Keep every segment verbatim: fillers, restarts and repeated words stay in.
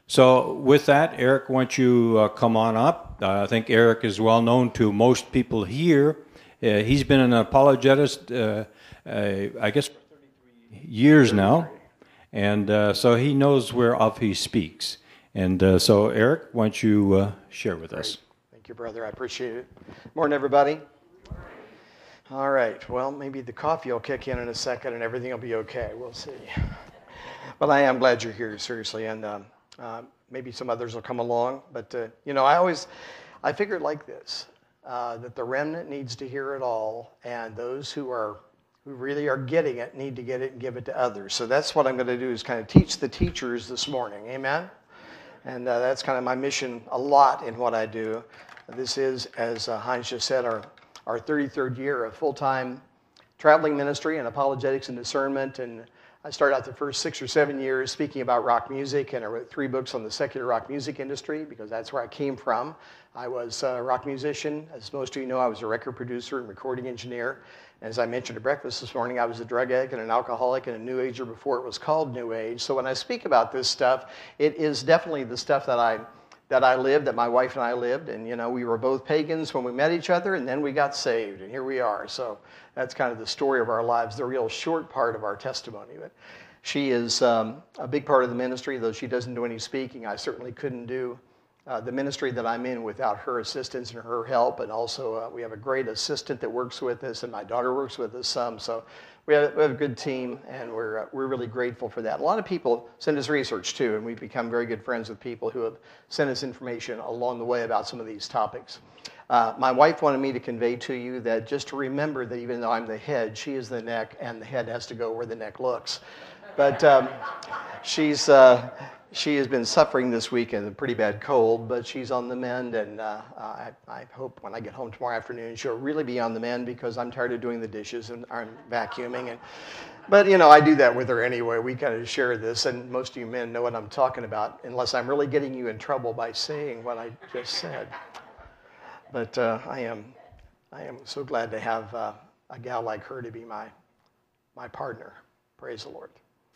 So with that, Eric, why don't you uh, come on up? Uh, I think Eric is well known to most people here. Uh, he's been an apologetist, uh, uh, I guess, for thirty-three years now, and uh, so he knows whereof he speaks. And uh, so, Eric, why don't you uh, share with Great. us? Thank you, brother. I appreciate it. Morning, everybody. All right. Well, maybe the coffee will kick in in a second and everything will be okay. We'll see. But I am glad you're here, seriously, and um, uh, maybe some others will come along. But, uh, you know, I always, I figured like this, uh, that the remnant needs to hear it all, and those who are who really are getting it need to get it and give it to others. So that's what I'm going to do, is kind of teach the teachers this morning. Amen? And uh, that's kind of my mission a lot in what I do. This is, as uh, Heinz just said, our, our thirty-third year of full-time traveling ministry and apologetics and discernment. And I started out the first six or seven years speaking about rock music, and I wrote three books on the secular rock music industry because that's where I came from. I was a rock musician. As most of you know, I was a record producer and recording engineer. As I mentioned at breakfast this morning, I was a drug addict and an alcoholic and a New Ager before it was called New Age. So when I speak about this stuff, it is definitely the stuff that I that I lived, that my wife and I lived. And, you know, we were both pagans when we met each other, and then we got saved, and here we are. So that's kind of the story of our lives, the real short part of our testimony. But she is um, a big part of the ministry, though she doesn't do any speaking. I certainly couldn't do Uh, the ministry that I'm in without her assistance and her help. And also uh, we have a great assistant that works with us, and my daughter works with us some. So we have, we have a good team, and we're, uh, we're really grateful for that. A lot of people send us research too, and we've become very good friends with people who have sent us information along the way about some of these topics. Uh, my wife wanted me to convey to you that just to remember that even though I'm the head, she is the neck, and the head has to go where the neck looks. But um, she's... Uh, She has been suffering this week in a pretty bad cold, but she's on the mend, and uh, I, I hope when I get home tomorrow afternoon she'll really be on the mend, because I'm tired of doing the dishes and I'm vacuuming. And, but, you know, I do that with her anyway. We kind of share this, and most of you men know what I'm talking about, unless I'm really getting you in trouble by saying what I just said. But uh, I am I am so glad to have uh, a gal like her to be my, my partner. Praise the Lord.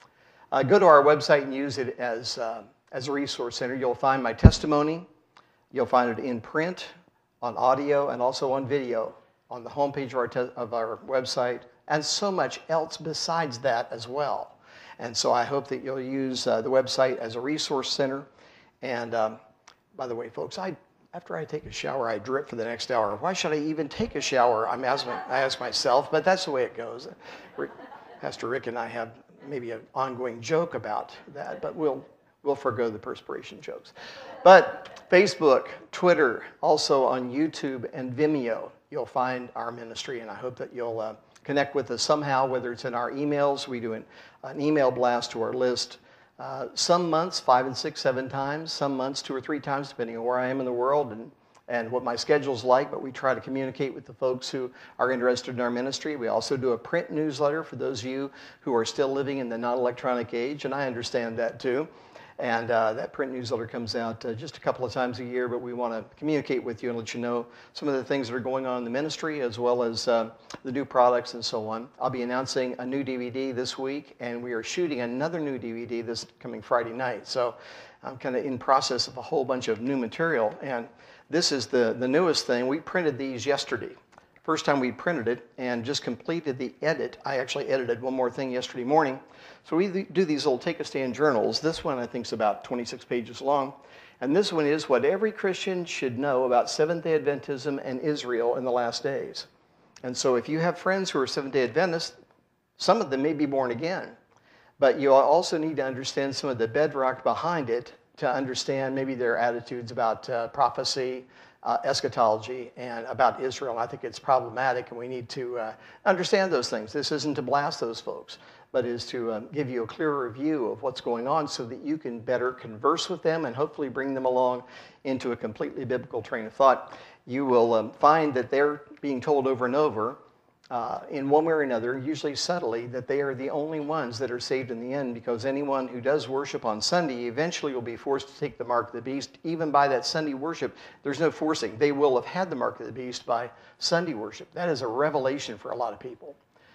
Uh, go to our website and use it as, uh, as a resource center. You'll find my testimony. You'll find it in print, on audio, and also on video on the homepage of our, te- of our website, and so much else besides that as well. And so I hope that you'll use uh, the website as a resource center. And um, by the way, folks, I, after I take a shower, I drip for the next hour. Why should I even take a shower? I'm asking, I ask myself, but that's the way it goes. We're, Pastor Rick and I have maybe an ongoing joke about that, but we'll we'll forgo the perspiration jokes. But Facebook, Twitter, also on YouTube and Vimeo, you'll find our ministry, and I hope that you'll uh, connect with us somehow, whether it's in our emails. We do an, an email blast to our list. Uh, some months, five and six, seven times. Some months, two or three times, depending on where I am in the world and and what my schedule's like, but we try to communicate with the folks who are interested in our ministry. We also do a print newsletter for those of you who are still living in the non-electronic age, and I understand that too. And uh, that print newsletter comes out uh, just a couple of times a year, but we want to communicate with you and let you know some of the things that are going on in the ministry, as well as uh, the new products and so on. I'll be announcing a new D V D this week, and we are shooting another new D V D this coming Friday night. So I'm kind of in process of a whole bunch of new material, and this is the, the newest thing. We printed these yesterday. First time we printed it, and just completed the edit. I actually edited one more thing yesterday morning. So we do these little take-a-stand journals. This one, I think, is about twenty-six pages long. And this one is what every Christian should know about Seventh-day Adventism and Israel in the last days. And so if you have friends who are Seventh-day Adventists, some of them may be born again. But you also need to understand some of the bedrock behind it to understand maybe their attitudes about uh, prophecy, uh, eschatology, and about Israel. And I think it's problematic, and we need to uh, understand those things. This isn't to blast those folks, but is to um, give you a clearer view of what's going on so that you can better converse with them and hopefully bring them along into a completely biblical train of thought. You will um, find that they're being told over and over, Uh, in one way or another, usually subtly, that they are the only ones that are saved in the end, because anyone who does worship on Sunday eventually will be forced to take the mark of the beast. Even by that Sunday worship, there's no forcing. They will have had the mark of the beast by Sunday worship. That is a revelation for a lot of people.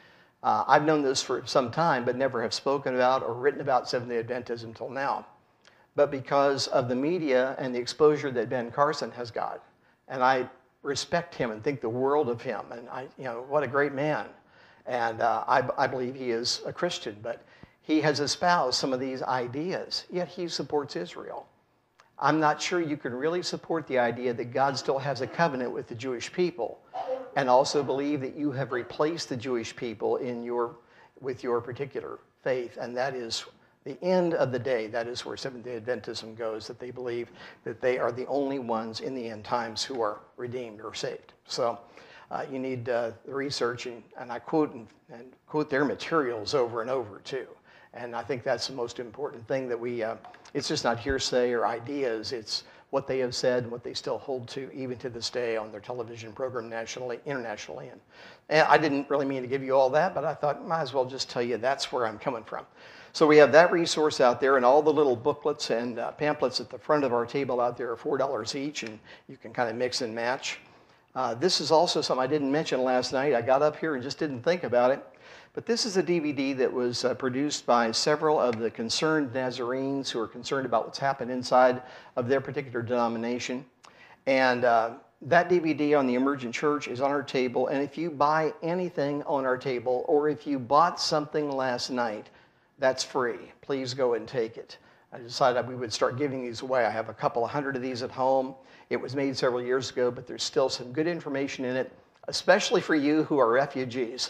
Uh, I've known this for some time, but never have spoken about or written about Seventh-day Adventism until now. but because of the media and the exposure that Ben Carson has got. And I respect him and think the world of him. And I, you know, what a great man. And uh, I, I believe he is a Christian, but he has espoused some of these ideas, yet he supports Israel. I'm not sure you can really support the idea that God still has a covenant with the Jewish people and also believe that you have replaced the Jewish people in your, with your particular faith. And that is the end of the day. That is where Seventh-day Adventism goes, that they believe that they are the only ones in the end times who are redeemed or saved. So uh, you need uh, the research, and, and I quote and, and quote their materials over and over too. And I think that's the most important thing that we, uh, it's just not hearsay or ideas, it's what they have said and what they still hold to even to this day on their television program nationally, internationally. And, and I didn't really mean to give you all that, but I thought might as well just tell you that's where I'm coming from. So we have that resource out there, and all the little booklets and uh, pamphlets at the front of our table out there are four dollars each, and you can kind of mix and match. Uh, this is also something I didn't mention last night. I got up here and just didn't think about it. But this is a D V D that was uh, produced by several of the concerned Nazarenes who are concerned about what's happened inside of their particular denomination. And uh, that D V D on the Emergent Church is on our table. And if you buy anything on our table, or if you bought something last night, that's free. Please go and take it. I decided we would start giving these away. I have a couple of hundred of these at home. It was made several years ago, but there's still some good information in it, especially for you who are refugees.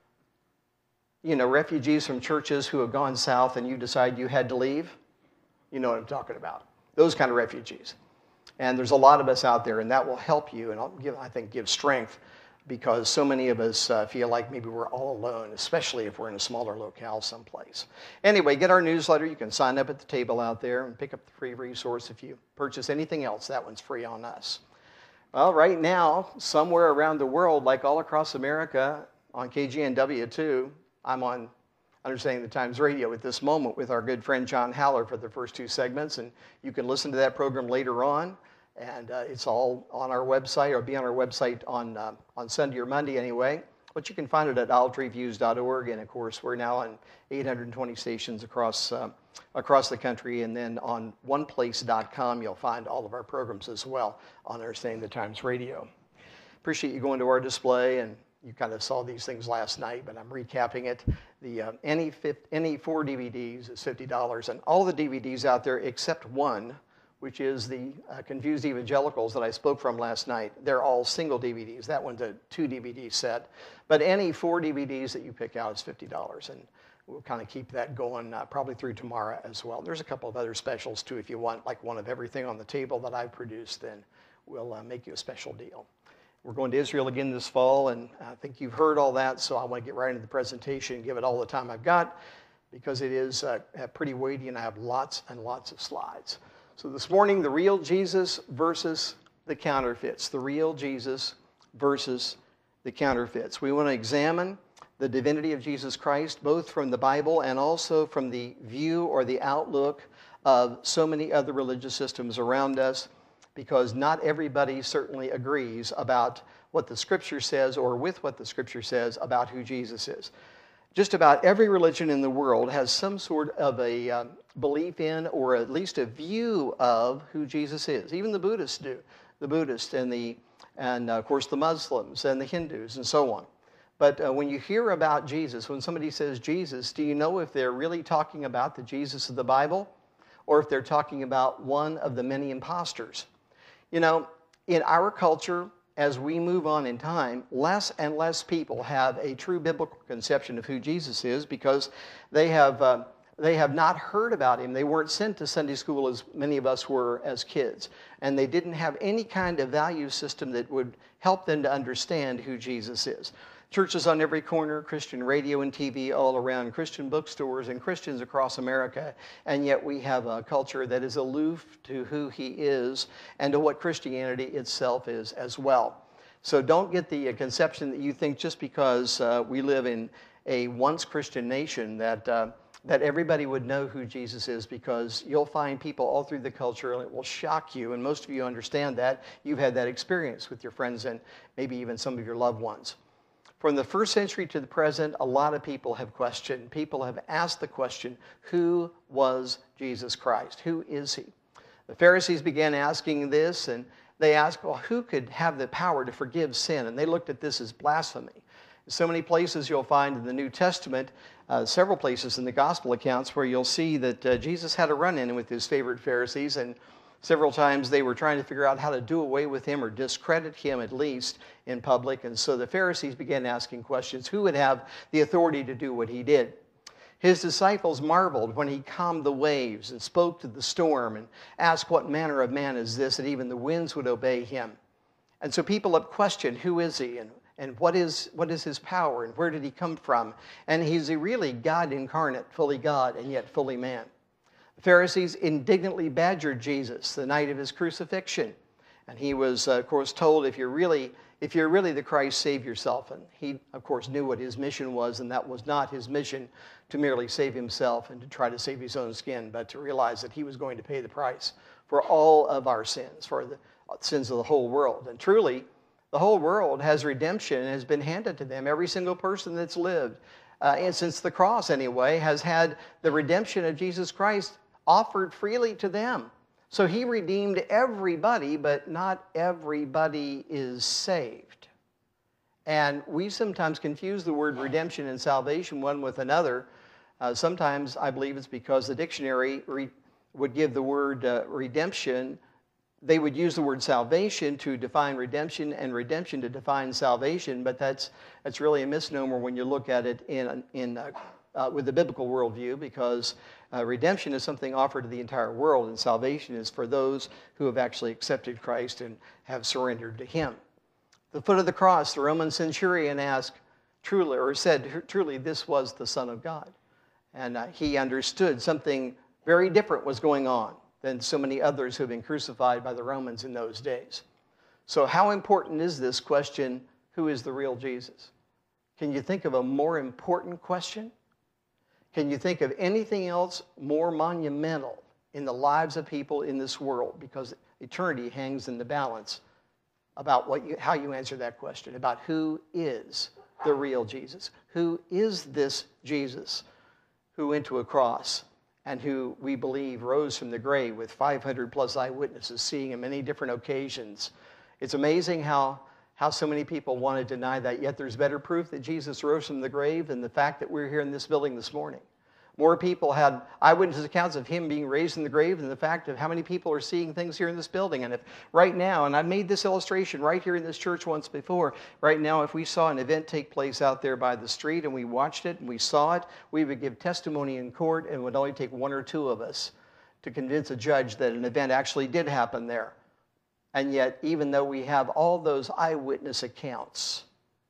You know, refugees from churches who have gone south and you decide you had to leave. You know what I'm talking about. Those kind of refugees. And there's a lot of us out there, and that will help you, and I'll give, I think give strength, because so many of us uh, feel like maybe we're all alone, especially if we're in a smaller locale someplace. Anyway, get our newsletter. You can sign up at the table out there and pick up the free resource. If you purchase anything else, that one's free on us. Well, right now, somewhere around the world, like all across America, on K G N W two, I'm on Understanding the Times Radio at this moment with our good friend John Haller for the first two segments, and you can listen to that program later on. And uh, it's all on our website, or be on our website on, uh, on Sunday or Monday anyway. But you can find it at olive tree views dot org. And of course, we're now on eight hundred twenty stations across, uh, across the country. And then on one place dot com, you'll find all of our programs as well on Understanding the Times Radio. Appreciate you going to our display. And you kind of saw these things last night, but I'm recapping it. The uh, any, any four D V Ds is fifty dollars. And all the D V Ds out there except one, which is the uh, Confused Evangelicals that I spoke from last night. They're all single D V Ds. That one's a two D V D set. But any four D V Ds that you pick out is fifty dollars. And we'll kind of keep that going uh, probably through tomorrow as well. There's a couple of other specials too. If you want like one of everything on the table that I've produced, then we'll uh, make you a special deal. We're going to Israel again this fall, and I think you've heard all that, so I want to get right into the presentation and give it all the time I've got, because it is uh, pretty weighty, and I have lots and lots of slides. So this morning, the real Jesus versus the counterfeits. The real Jesus versus the counterfeits. We want to examine the divinity of Jesus Christ, both from the Bible and also from the view or the outlook of so many other religious systems around us, because not everybody certainly agrees about what the Scripture says or with what the Scripture says about who Jesus is. Just about every religion in the world has some sort of a um, belief in, or at least a view of who Jesus is. Even the Buddhists do. The Buddhists and, the, and uh, of course, the Muslims and the Hindus and so on. But uh, when you hear about Jesus, when somebody says Jesus, do you know if they're really talking about the Jesus of the Bible, or if they're talking about one of the many imposters? You know, in our culture, as we move on in time, less and less people have a true biblical conception of who Jesus is, because they have, uh, they have not heard about him. They weren't sent to Sunday school as many of us were as kids. And they didn't have any kind of value system that would help them to understand who Jesus is. Churches on every corner, Christian radio and T V all around, Christian bookstores, and Christians across America. And yet we have a culture that is aloof to who he is and to what Christianity itself is as well. So don't get the conception that you think just because uh, we live in a once Christian nation that, uh, that everybody would know who Jesus is, because you'll find people all through the culture, and it will shock you. And most of you understand that. You've had that experience with your friends and maybe even some of your loved ones. From the first century to the present, a lot of people have questioned. People have asked the question, who was Jesus Christ? Who is he? The Pharisees began asking this, and they asked, well, who could have the power to forgive sin? And they looked at this as blasphemy. In so many places you'll find in the New Testament, uh, several places in the gospel accounts where you'll see that uh, Jesus had a run-in with his favorite Pharisees, and several times they were trying to figure out how to do away with him or discredit him at least in public. And so the Pharisees began asking questions, who would have the authority to do what he did? His disciples marveled when he calmed the waves and spoke to the storm and asked, what manner of man is this, that even the winds would obey him? And so people have questioned, who is he, and, and what is, what is his power, and where did he come from? And he's really God incarnate, fully God and yet fully man. The Pharisees indignantly badgered Jesus the night of his crucifixion. And he was, uh, of course, told, if you're really if you're really the Christ, save yourself. And he, of course, knew what his mission was, and that was not his mission to merely save himself and to try to save his own skin, but to realize that he was going to pay the price for all of our sins, for the sins of the whole world. And truly, the whole world has redemption and has been handed to them. Every single person that's lived, uh, and since the cross anyway, has had the redemption of Jesus Christ offered freely to them. So he redeemed everybody, but not everybody is saved. And we sometimes confuse the word redemption and salvation one with another. Uh, sometimes I believe it's because the dictionary re- would give the word uh, redemption. They would use the word salvation to define redemption and redemption to define salvation, but that's, that's really a misnomer when you look at it in, in uh, uh, with the biblical worldview, because Uh, redemption is something offered to the entire world, and salvation is for those who have actually accepted Christ and have surrendered to him. At the foot of the cross, the Roman centurion asked, truly, or said, truly, this was the Son of God. And uh, he understood something very different was going on than so many others who have been crucified by the Romans in those days. So how important is this question, who is the real Jesus? Can you think of a more important question? Can you think of anything else more monumental in the lives of people in this world? Because eternity hangs in the balance about what you, how you answer that question, about who is the real Jesus. Who is this Jesus who went to a cross and who we believe rose from the grave with five hundred plus eyewitnesses seeing him many different occasions? It's amazing how How so many people want to deny that, yet there's better proof that Jesus rose from the grave than the fact that we're here in this building this morning. More people had eyewitness accounts of him being raised in the grave than the fact of how many people are seeing things here in this building. And if right now, and I made this illustration right here in this church once before, right now if we saw an event take place out there by the street and we watched it and we saw it, we would give testimony in court, and it would only take one or two of us to convince a judge that an event actually did happen there. And yet, even though we have all those eyewitness accounts,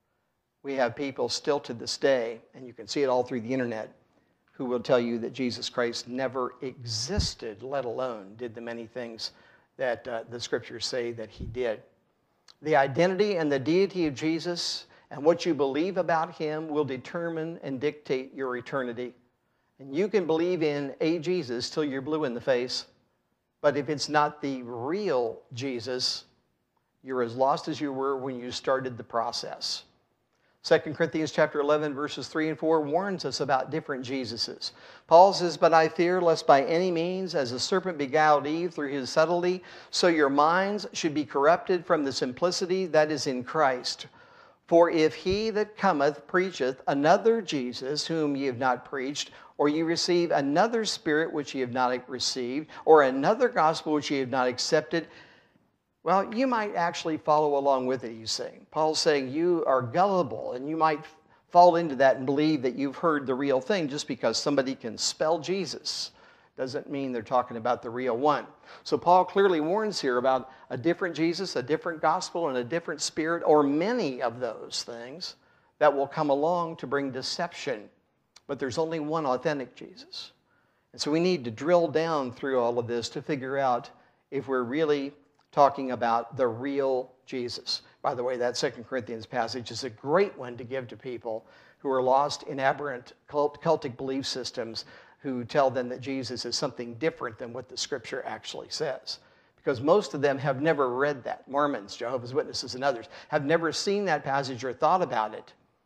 we have people still to this day, and you can see it all through the internet, who will tell you that Jesus Christ never existed, let alone did the many things that uh, the scriptures say that he did. The identity and the deity of Jesus and what you believe about him will determine and dictate your eternity. And you can believe in a Jesus till you're blue in the face. But if it's not the real Jesus, you're as lost as you were when you started the process. Second Corinthians chapter eleven, verses three and four warns us about different Jesuses. Paul says, "But I fear lest by any means, as the serpent beguiled Eve through his subtlety, so your minds should be corrupted from the simplicity that is in Christ. For if he that cometh preacheth another Jesus whom ye have not preached, or ye receive another spirit which ye have not received, or another gospel which ye have not accepted," well, you might actually follow along with it, he's saying. Paul's saying you are gullible, and you might fall into that and believe that you've heard the real thing just because somebody can spell Jesus. Doesn't mean they're talking about the real one. So Paul clearly warns here about a different Jesus, a different gospel, and a different spirit, or many of those things that will come along to bring deception. But there's only one authentic Jesus. And so we need to drill down through all of this to figure out if we're really talking about the real Jesus. By the way, that Second Corinthians passage is a great one to give to people who are lost in aberrant cult, cultic belief systems who tell them that Jesus is something different than what the Scripture actually says. Because most of them have never read that. Mormons, Jehovah's Witnesses, and others have never seen that passage or thought about it.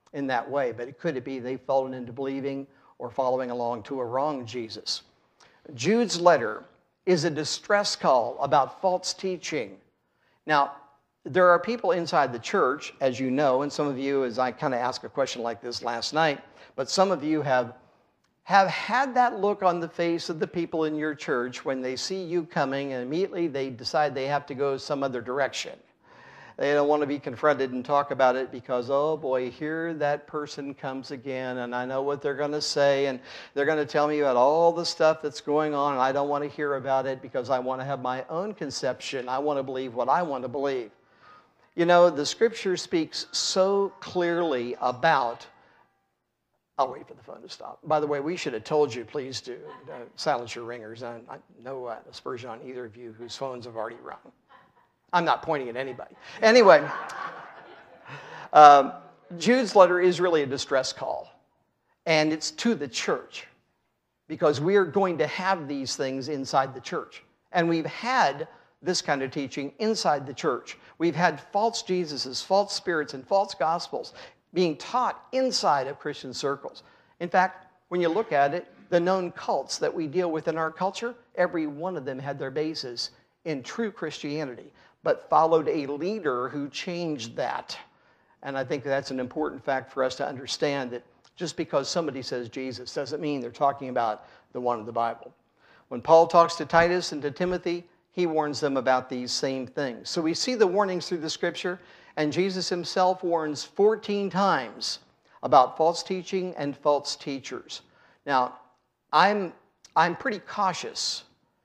in that way, but it could be they've fallen into believing or following along to a wrong Jesus. Jude's letter is a distress call about false teaching. Now, there are people inside the church, as you know, and some of you, as I kind of asked a question like this last night, but some of you have, have had that look on the face of the people in your church when they see you coming and immediately they decide they have to go some other direction. They don't want to be confronted and talk about it because, oh boy, here that person comes again, and I know what they're going to say, and they're going to tell me about all the stuff that's going on, and I don't want to hear about it because I want to have my own conception. I want to believe what I want to believe. You know, the Scripture speaks so clearly about, I'll wait for the phone to stop. By the way, we should have told you, please do uh, silence your ringers. I, I no uh, aspersion on either of you whose phones have already rung. I'm not pointing at anybody. Anyway, um, Jude's letter is really a distress call, and it's to the church because we are going to have these things inside the church, and we've had this kind of teaching inside the church. We've had false Jesuses, false spirits, and false gospels being taught inside of Christian circles. In fact, when you look at it, the known cults that we deal with in our culture, every one of them had their basis in true Christianity, but followed a leader who changed that. And I think that's an important fact for us to understand, that just because somebody says Jesus doesn't mean they're talking about the one of the Bible. When Paul talks to Titus and to Timothy, he warns them about these same things. So we see the warnings through the Scripture, and Jesus himself warns fourteen times about false teaching and false teachers. Now, I'm, I'm pretty cautious.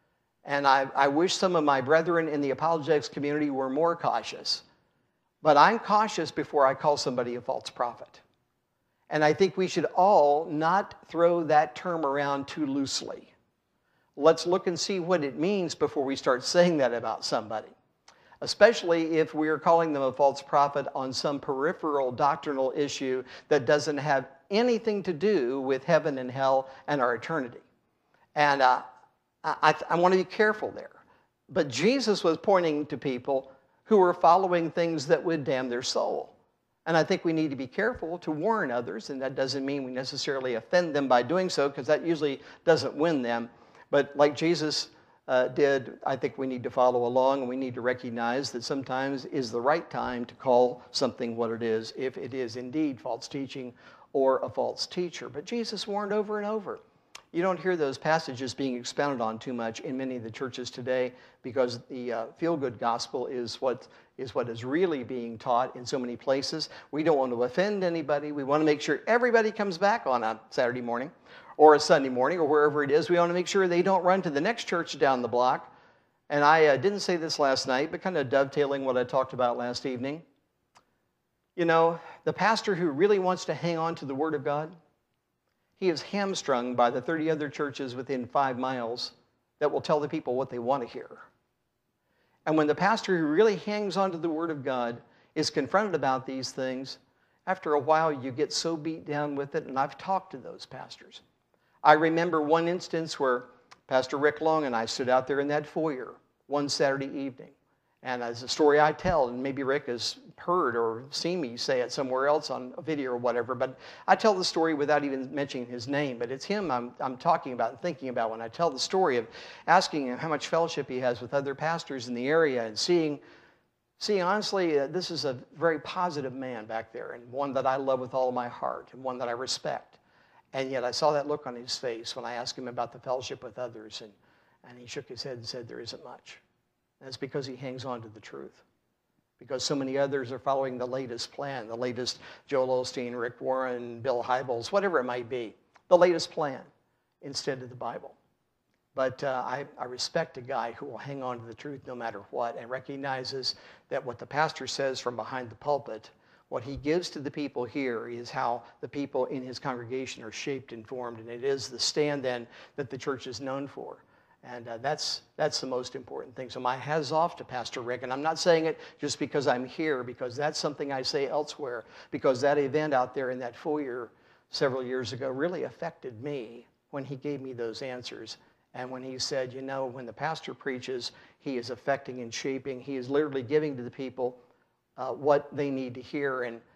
And I, I wish some of my brethren in the apologetics community were more cautious. But I'm cautious before I call somebody a false prophet. And I think we should all not throw that term around too loosely. Let's look and see what it means before we start saying that about somebody. Especially if we're calling them a false prophet on some peripheral doctrinal issue that doesn't have anything to do with heaven and hell and our eternity. And uh, I, I want to be careful there. But Jesus was pointing to people who were following things that would damn their soul. And I think we need to be careful to warn others, and that doesn't mean we necessarily offend them by doing so, because that usually doesn't win them. But like Jesus uh, did, I think we need to follow along, and we need to recognize that sometimes is the right time to call something what it is, if it is indeed false teaching or a false teacher. But Jesus warned over and over. You don't hear those passages being expounded on too much in many of the churches today because the uh, feel-good gospel is what, is what is really being taught in so many places. We don't want to offend anybody. We want to make sure everybody comes back on a Saturday morning or a Sunday morning or wherever it is. We want to make sure they don't run to the next church down the block. And I uh, didn't say this last night, but kind of dovetailing what I talked about last evening. You know, the pastor who really wants to hang on to the Word of God, he is hamstrung by the thirty other churches within five miles that will tell the people what they want to hear. And when the pastor who really hangs on to the Word of God is confronted about these things, after a while you get so beat down with it, and I've talked to those pastors. I remember one instance where Pastor Rick Long and I stood out there in that foyer one Saturday evening. And as a story I tell, and maybe Rick has heard or seen me say it somewhere else on a video or whatever, but I tell the story without even mentioning his name. But it's him I'm, I'm talking about and thinking about when I tell the story of asking him how much fellowship he has with other pastors in the area and seeing, seeing honestly, uh, this is a very positive man back there and one that I love with all of my heart and one that I respect. And yet I saw that look on his face when I asked him about the fellowship with others, and, and he shook his head and said, there isn't much. And it's because he hangs on to the truth. Because so many others are following the latest plan, the latest Joel Osteen, Rick Warren, Bill Hybels, whatever it might be, the latest plan instead of the Bible. But uh, I, I respect a guy who will hang on to the truth no matter what and recognizes that what the pastor says from behind the pulpit, what he gives to the people here is how the people in his congregation are shaped and formed, and it is the stand then that the church is known for. And uh, that's, that's the most important thing. So my hats off to Pastor Rick. And I'm not saying it just because I'm here, because that's something I say elsewhere. Because that event out there in that foyer several years ago really affected me when he gave me those answers. And when he said, you know, when the pastor preaches, he is affecting and shaping. He is literally giving to the people uh, what they need to hear. And,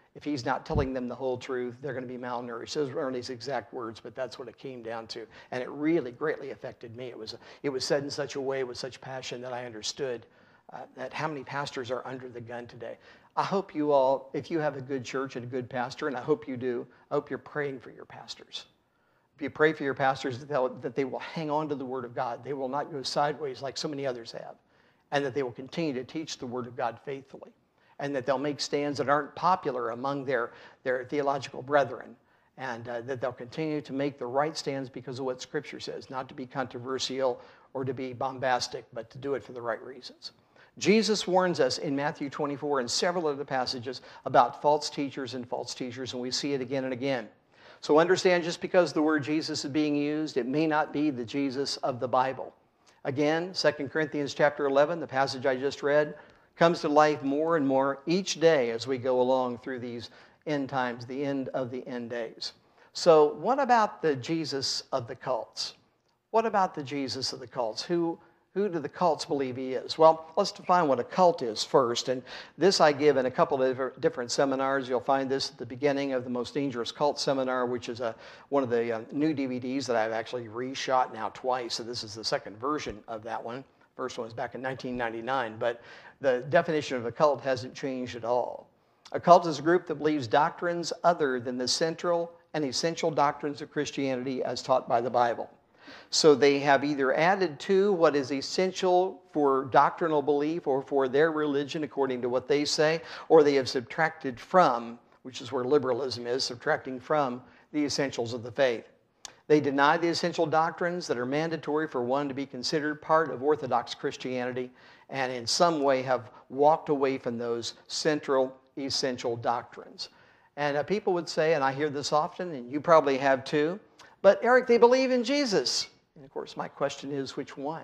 if he's not telling them the whole truth, they're going to be malnourished. Those weren't his exact words, but that's what it came down to. And it really greatly affected me. It was, it was said in such a way with such passion that I understood uh, that how many pastors are under the gun today. I hope you all, if you have a good church and a good pastor, and I hope you do, I hope you're praying for your pastors. If you pray for your pastors, that, that they will hang on to the Word of God. They will not go sideways like so many others have. And that they will continue to teach the Word of God faithfully. And that they'll make stands that aren't popular among their, their theological brethren. And uh, that they'll continue to make the right stands because of what Scripture says, not to be controversial or to be bombastic, but to do it for the right reasons. Jesus warns us in Matthew twenty-four and several other passages about false teachers and false teachers, and we see it again and again. So understand, just because the word Jesus is being used, it may not be the Jesus of the Bible. Again, Second Corinthians chapter eleven, the passage I just read, comes to life more and more each day as we go along through these end times, the end of the end days. So what about the Jesus of the cults? What about the Jesus of the cults? Who, who do the cults believe he is? Well, let's define what a cult is first. And this I give in a couple of different seminars. You'll find this at the beginning of the Most Dangerous Cult Seminar, which is a, one of the uh, new D V Ds that I've actually reshot now twice. So this is the second version of that one. First one was back in nineteen ninety-nine. But the definition of a cult hasn't changed at all. A cult is a group that believes doctrines other than the central and essential doctrines of Christianity as taught by the Bible. So they have either added to what is essential for doctrinal belief or for their religion according to what they say, or they have subtracted from, which is where liberalism is, subtracting from the essentials of the faith. They deny the essential doctrines that are mandatory for one to be considered part of Orthodox Christianity, and in some way have walked away from those central essential doctrines. And uh, people would say, and I hear this often, and you probably have too, but Eric, they believe in Jesus. And of course, my question is, which one?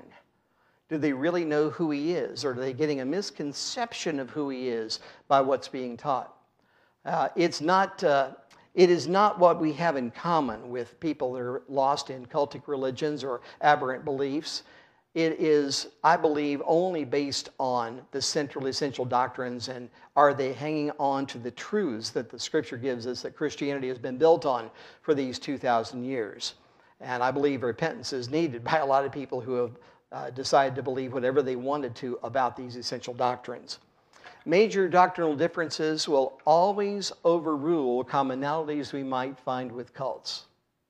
Do they really know who he is, or are they getting a misconception of who he is by what's being taught? Uh, it's not, uh, it is not what we have in common with people that are lost in cultic religions or aberrant beliefs. It is, I believe, only based on the central essential doctrines, and are they hanging on to the truths that the Scripture gives us that Christianity has been built on for these two thousand years. And I believe repentance is needed by a lot of people who have uh, decided to believe whatever they wanted to about these essential doctrines. Major doctrinal differences will always overrule commonalities we might find with cults.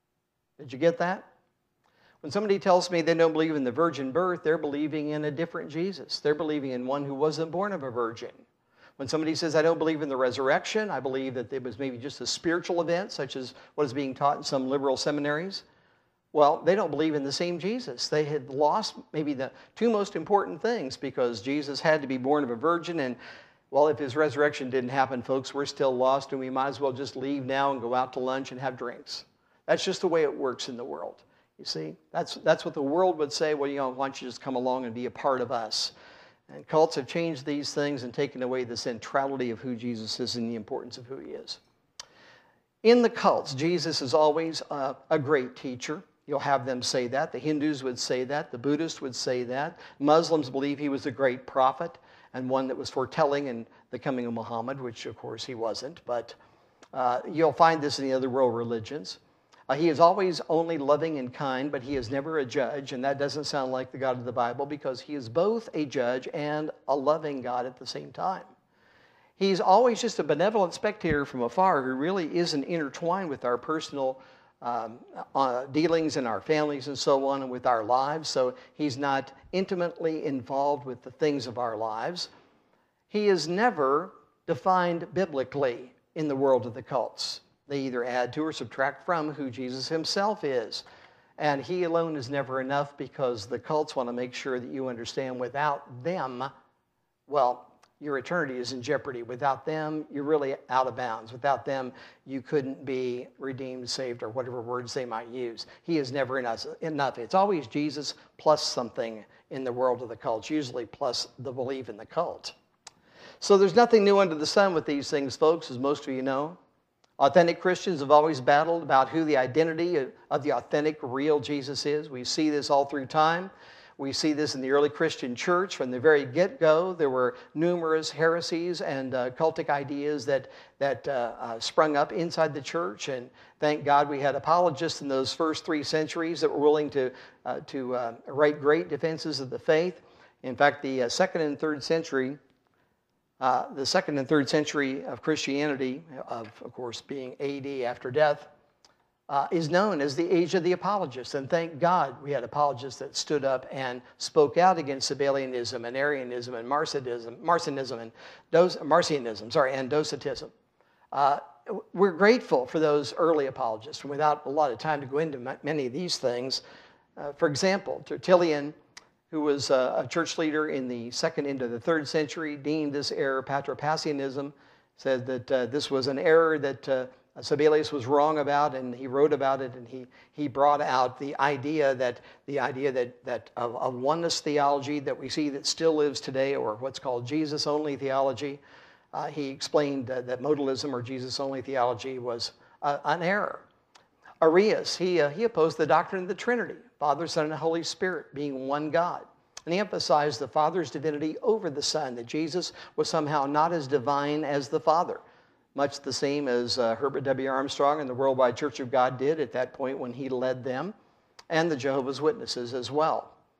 Did you get that? When somebody tells me they don't believe in the virgin birth, they're believing in a different Jesus. They're believing in one who wasn't born of a virgin. When somebody says, I don't believe in the resurrection, I believe that it was maybe just a spiritual event, such as what is being taught in some liberal seminaries, well, they don't believe in the same Jesus. They had lost maybe the two most important things, because Jesus had to be born of a virgin, and well, if his resurrection didn't happen, folks, we're still lost, and we might as well just leave now and go out to lunch and have drinks. That's just the way it works in the world. You see, that's, that's what the world would say. Well, you know, why don't you just come along and be a part of us? And cults have changed these things and taken away the centrality of who Jesus is and the importance of who he is. In the cults, Jesus is always a, a great teacher. You'll have them say that. The Hindus would say that. The Buddhists would say that. Muslims believe he was a great prophet and one that was foretelling in the coming of Muhammad, which of course he wasn't. But uh, you'll find this in the other world religions. Uh, he is always only loving and kind, but he is never a judge, and that doesn't sound like the God of the Bible, because he is both a judge and a loving God at the same time. He's always just a benevolent spectator from afar who really isn't intertwined with our personal um, uh, dealings in our families and so on, and with our lives, so he's not intimately involved with the things of our lives. He is never defined biblically in the world of the cults. They either add to or subtract from who Jesus himself is. And he alone is never enough, because the cults want to make sure that you understand without them, well, your eternity is in jeopardy. Without them, you're really out of bounds. Without them, you couldn't be redeemed, saved, or whatever words they might use. He is never enough. It's always Jesus plus something in the world of the cults, usually plus the belief in the cult. So there's nothing new under the sun with these things, folks, as most of you know. Authentic Christians have always battled about who the identity of the authentic, real Jesus is. We see this all through time. We see this in the early Christian church. From the very get-go, there were numerous heresies and uh, cultic ideas that, that uh, uh, sprung up inside the church. And thank God we had apologists in those first three centuries that were willing to, uh, to uh, write great defenses of the faith. In fact, the uh, second and third century, uh, the second and third century of Christianity, of, of course being A D after death, Uh, is known as the age of the apologists. And thank God we had apologists that stood up and spoke out against Sabellianism and Arianism and Marcionism, Marcionism and Dos, Marcionism, sorry, and Docetism. Uh, we're grateful for those early apologists. And without a lot of time to go into many of these things, uh, for example, Tertullian, who was uh, a church leader in the second into the third century, deemed this error Patripassianism, said that uh, this was an error that uh, Sabellius was wrong about, and he wrote about it, and he, he brought out the idea that the idea that, that of, of oneness theology that we see that still lives today, or what's called Jesus-only theology. Uh, he explained uh, that modalism or Jesus-only theology was uh, an error. Arius, he, uh, he opposed the doctrine of the Trinity, Father, Son, and Holy Spirit being one God. And he emphasized the Father's divinity over the Son, that Jesus was somehow not as divine as the Father. Much the same as uh, Herbert W. Armstrong and the Worldwide Church of God did at that point when he led them, and the Jehovah's Witnesses as well.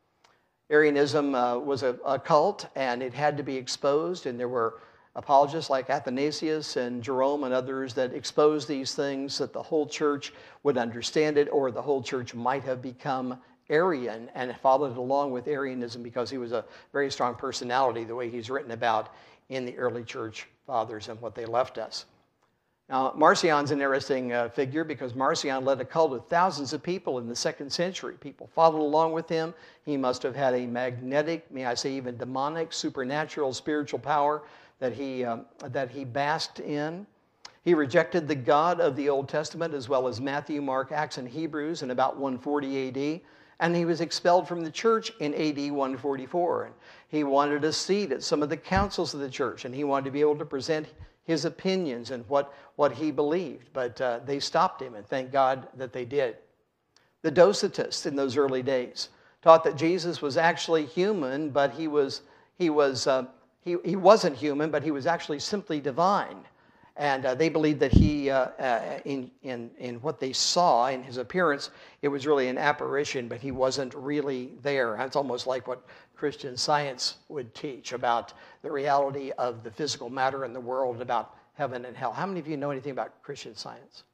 Arianism uh, was a, a cult, and it had to be exposed, and there were apologists like Athanasius and Jerome and others that exposed these things that the whole church would understand it, or the whole church might have become Arian and followed along with Arianism because he was a very strong personality, the way he's written about in the early church fathers and what they left us. Now, Marcion's an interesting uh, figure because Marcion led a cult of thousands of people in the second century. People followed along with him. He must have had a magnetic, may I say even demonic, supernatural, spiritual power that he, um, that he basked in. He rejected the God of the Old Testament as well as Matthew, Mark, Acts, and Hebrews in about one forty A D. And he was expelled from the church in A D one forty-four. And he wanted a seat at some of the councils of the church, and he wanted to be able to present his opinions and what, what he believed. But uh, they stopped him, and thank God that they did. The Docetists in those early days taught that Jesus was actually human, but he, was, he, was, uh, he, he wasn't human, but he was actually simply divine. And uh, they believed that he, uh, uh, in, in, in what they saw, in his appearance, it was really an apparition, but he wasn't really there. It's almost like what Christian Science would teach about the reality of the physical matter in the world, about heaven and hell. How many of you know anything about Christian Science?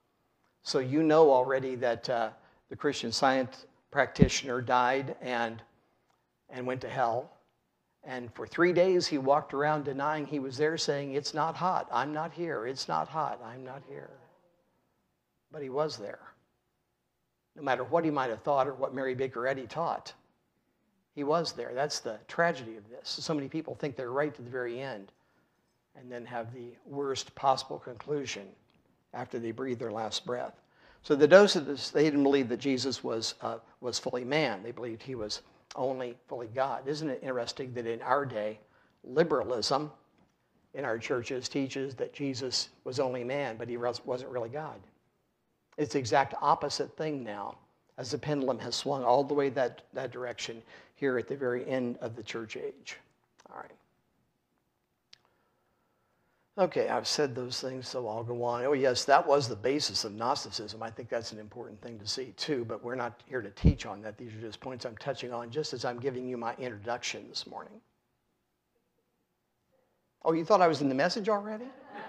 So you know already that uh, the Christian Science practitioner died and, and went to hell. And for three days, he walked around denying he was there, saying, it's not hot, I'm not here, it's not hot, I'm not here. But he was there. No matter what he might have thought or what Mary Baker Eddy taught, he was there. That's the tragedy of this. So many people think they're right to the very end and then have the worst possible conclusion after they breathe their last breath. So the Docetists, they didn't believe that Jesus was, uh, was fully man. They believed he was only fully God. Isn't it interesting that in our day, liberalism in our churches teaches that Jesus was only man, but he wasn't really God. It's the exact opposite thing now, as the pendulum has swung all the way that, that direction here at the very end of the church age. All right. Okay, I've said those things, so I'll go on. Oh, yes, that was the basis of Gnosticism. I think that's an important thing to see, too, but we're not here to teach on that. These are just points I'm touching on just as I'm giving you my introduction this morning. Oh, you thought I was in the message already?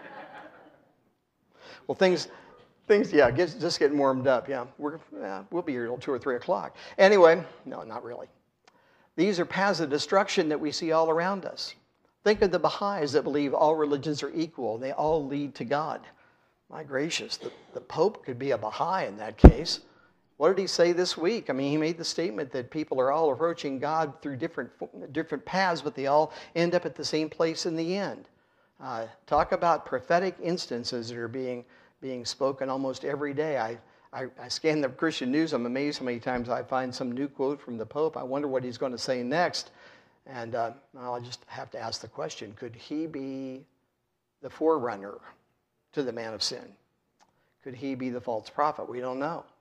Well, things, things, yeah, get, just getting warmed up, yeah. We're, yeah. We'll be here till two or three o'clock. Anyway, no, not really. These are paths of destruction that we see all around us. Think of the Baha'is that believe all religions are equal. They all lead to God. My gracious, the, the Pope could be a Baha'i in that case. What did he say this week? I mean, he made the statement that people are all approaching God through different, different paths, but they all end up at the same place in the end. Uh, talk about prophetic instances that are being, being spoken almost every day. I, I, I scan the Christian news. I'm amazed how many times I find some new quote from the Pope. I wonder what he's going to say next. And uh, I'll just have to ask the question, could he be the forerunner to the man of sin? Could he be the false prophet? We don't know.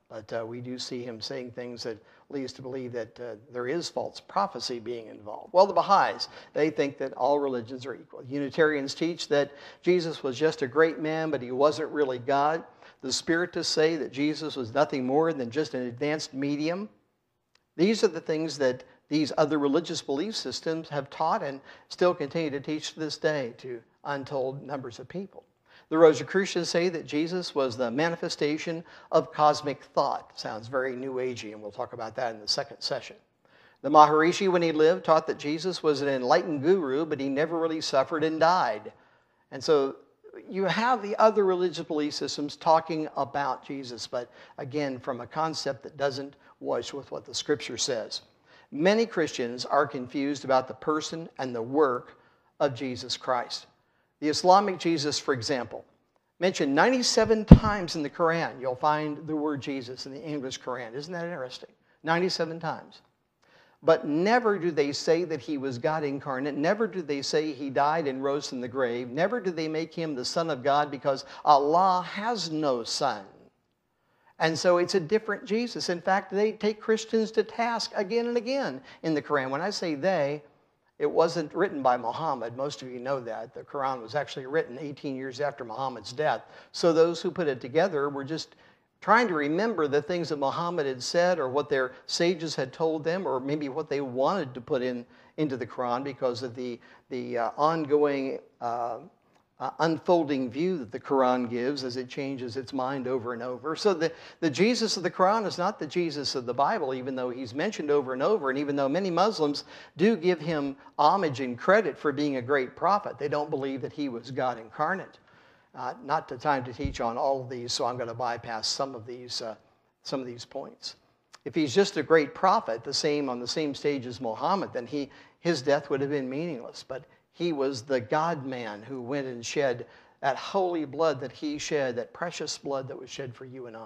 But uh, we do see him saying things that lead us to believe that uh, there is false prophecy being involved. Well, the Baha'is, they think that all religions are equal. Unitarians teach that Jesus was just a great man, but he wasn't really God. The Spiritists say that Jesus was nothing more than just an advanced medium. These are the things that these other religious belief systems have taught and still continue to teach to this day to untold numbers of people. The Rosicrucians say that Jesus was the manifestation of cosmic thought. Sounds very New Agey, and we'll talk about that in the second session. The Maharishi, when he lived, taught that Jesus was an enlightened guru, but he never really suffered and died. And so you have the other religious belief systems talking about Jesus, but again, from a concept that doesn't wash with what the Scripture says. Many Christians are confused about the person and the work of Jesus Christ. The Islamic Jesus, for example, mentioned ninety-seven times in the Quran. You'll find the word Jesus in the English Quran. Isn't that interesting? ninety-seven times. But never do they say that he was God incarnate. Never do they say he died and rose from the grave. Never do they make him the Son of God, because Allah has no son. And so it's a different Jesus. In fact, they take Christians to task again and again in the Quran. When I say they, it wasn't written by Muhammad. Most of you know that. The Quran was actually written eighteen years after Muhammad's death. So those who put it together were just trying to remember the things that Muhammad had said, or what their sages had told them, or maybe what they wanted to put in into the Quran because of the, the uh, ongoing uh, uh, unfolding view that the Quran gives as it changes its mind over and over. So the, the Jesus of the Quran is not the Jesus of the Bible, even though he's mentioned over and over, and even though many Muslims do give him homage and credit for being a great prophet. They don't believe that he was God incarnate. Uh, not the time to teach on all of these, so I'm going to bypass some of these, uh, some of these points. If he's just a great prophet, the same on the same stage as Muhammad, then he, his death would have been meaningless. But he was the God-man who went and shed that holy blood that he shed, that precious blood that was shed for you and I.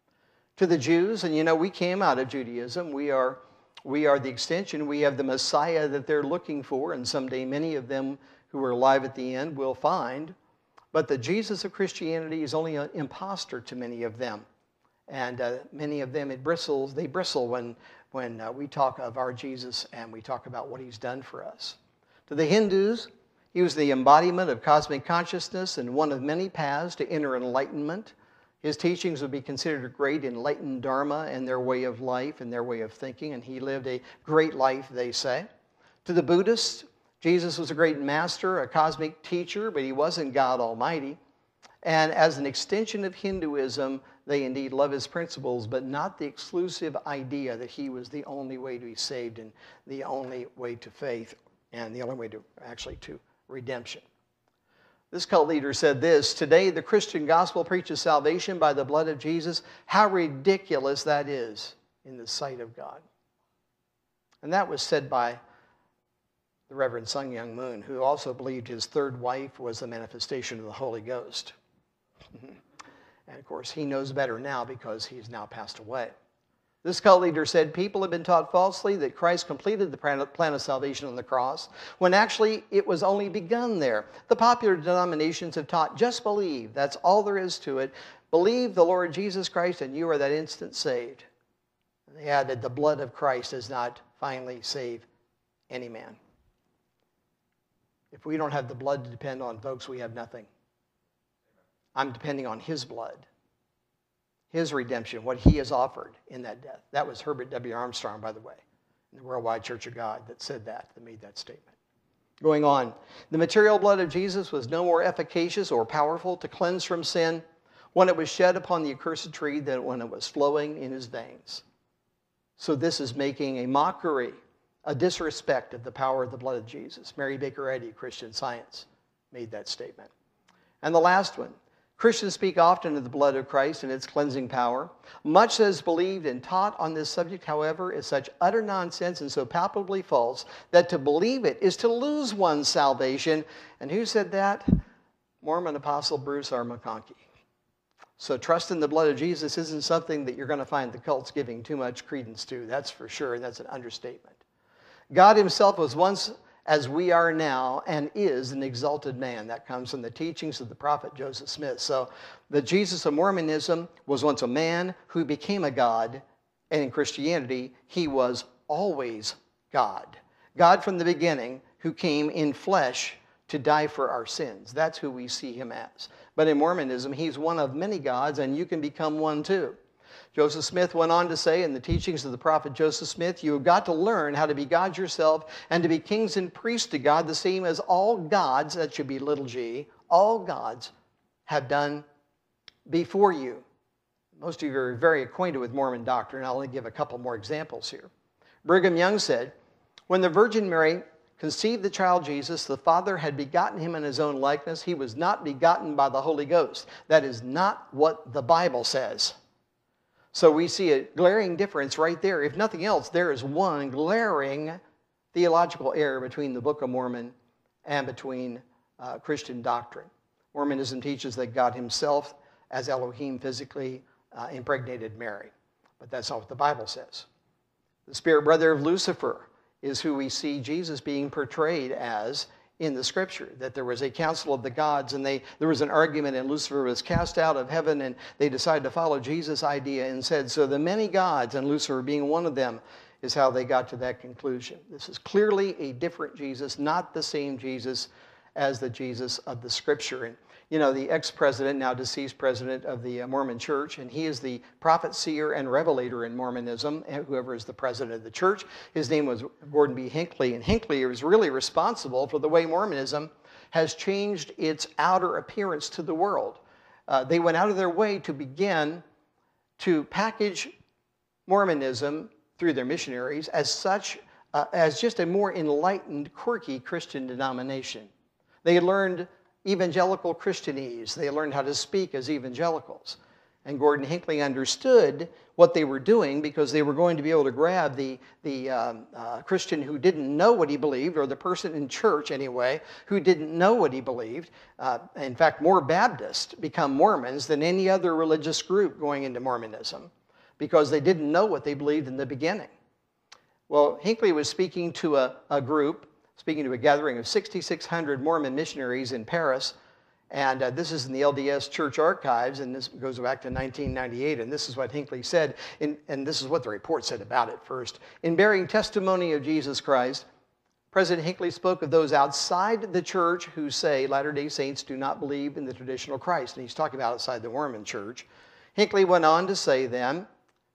To the Jews, and you know, we came out of Judaism. We are, we are the extension. We have the Messiah that they're looking for, and someday many of them who are alive at the end will find. But the Jesus of Christianity is only an imposter to many of them. And uh, many of them, it bristles, they bristle when, when uh, we talk of our Jesus and we talk about what he's done for us. To the Hindus, he was the embodiment of cosmic consciousness and one of many paths to inner enlightenment. His teachings would be considered a great enlightened dharma in their way of life and their way of thinking, and he lived a great life, they say. To the Buddhists, Jesus was a great master, a cosmic teacher, but he wasn't God Almighty. And as an extension of Hinduism, they indeed love his principles, but not the exclusive idea that he was the only way to be saved and the only way to faith and the only way to actually to redemption. This cult leader said this: "Today the Christian gospel preaches salvation by the blood of Jesus. How ridiculous that is in the sight of God." And that was said by the Reverend Sun Myung Moon, who also believed his third wife was the manifestation of the Holy Ghost. And of course, he knows better now because he's now passed away. This cult leader said people have been taught falsely that Christ completed the plan of salvation on the cross, when actually it was only begun there. The popular denominations have taught, just believe. That's all there is to it. Believe the Lord Jesus Christ and you are that instant saved. And they added, the blood of Christ does not finally save any man. If we don't have the blood to depend on, folks, we have nothing. I'm depending on his blood, his redemption, what he has offered in that death. That was Herbert W. Armstrong, by the way, in the Worldwide Church of God, that said that, that made that statement. Going on, the material blood of Jesus was no more efficacious or powerful to cleanse from sin when it was shed upon the accursed tree than when it was flowing in his veins. So this is making a mockery, a disrespect of the power of the blood of Jesus. Mary Baker Eddy, Christian Science, made that statement. And the last one, Christians speak often of the blood of Christ and its cleansing power. Much that is believed and taught on this subject, however, is such utter nonsense and so palpably false that to believe it is to lose one's salvation. And who said that? Mormon Apostle Bruce R. McConkie. So trust in the blood of Jesus isn't something that you're going to find the cults giving too much credence to. That's for sure. That's an understatement. God himself was once as we are now and is an exalted man. That comes from the teachings of the prophet Joseph Smith. So the Jesus of Mormonism was once a man who became a God, and in Christianity, he was always God. God from the beginning, who came in flesh to die for our sins. That's who we see him as. But in Mormonism, he's one of many gods, and you can become one too. Joseph Smith went on to say in the teachings of the prophet Joseph Smith, you have got to learn how to be God yourself and to be kings and priests to God, the same as all gods, that should be little g, all gods have done before you. Most of you are very acquainted with Mormon doctrine. I'll only give a couple more examples here. Brigham Young said, when the Virgin Mary conceived the child Jesus, the Father had begotten him in his own likeness. He was not begotten by the Holy Ghost. That is not what the Bible says. So we see a glaring difference right there. If nothing else, there is one glaring theological error between the Book of Mormon and between uh, Christian doctrine. Mormonism teaches that God himself, as Elohim, physically uh, impregnated Mary. But that's not what the Bible says. The spirit brother of Lucifer is who we see Jesus being portrayed as in the scripture, that there was a council of the gods and they there was an argument and Lucifer was cast out of heaven and they decided to follow Jesus' idea and said, so the many gods, and Lucifer being one of them, is how they got to that conclusion. This is clearly a different Jesus, not the same Jesus as the Jesus of the scripture. And you know, the ex-president, now deceased president of the Mormon Church, and he is the prophet, seer, and revelator in Mormonism, and whoever is the president of the church. His name was Gordon B. Hinckley, and Hinckley was really responsible for the way Mormonism has changed its outer appearance to the world. Uh, they went out of their way to begin to package Mormonism through their missionaries as such, uh, as just a more enlightened, quirky Christian denomination. They had learned evangelical Christianese. They learned how to speak as evangelicals. And Gordon Hinckley understood what they were doing because they were going to be able to grab the, the um, uh, Christian who didn't know what he believed, or the person in church anyway, who didn't know what he believed. Uh, in fact, more Baptists become Mormons than any other religious group going into Mormonism because they didn't know what they believed in the beginning. Well, Hinckley was speaking to a, a group speaking to a gathering of sixty-six hundred Mormon missionaries in Paris. And uh, this is in the L D S church archives, and this goes back to nineteen ninety-eight. And this is what Hinckley said, in, and this is what the report said about it first. In bearing testimony of Jesus Christ, President Hinckley spoke of those outside the church who say Latter-day Saints do not believe in the traditional Christ. And he's talking about outside the Mormon church. Hinckley went on to say then,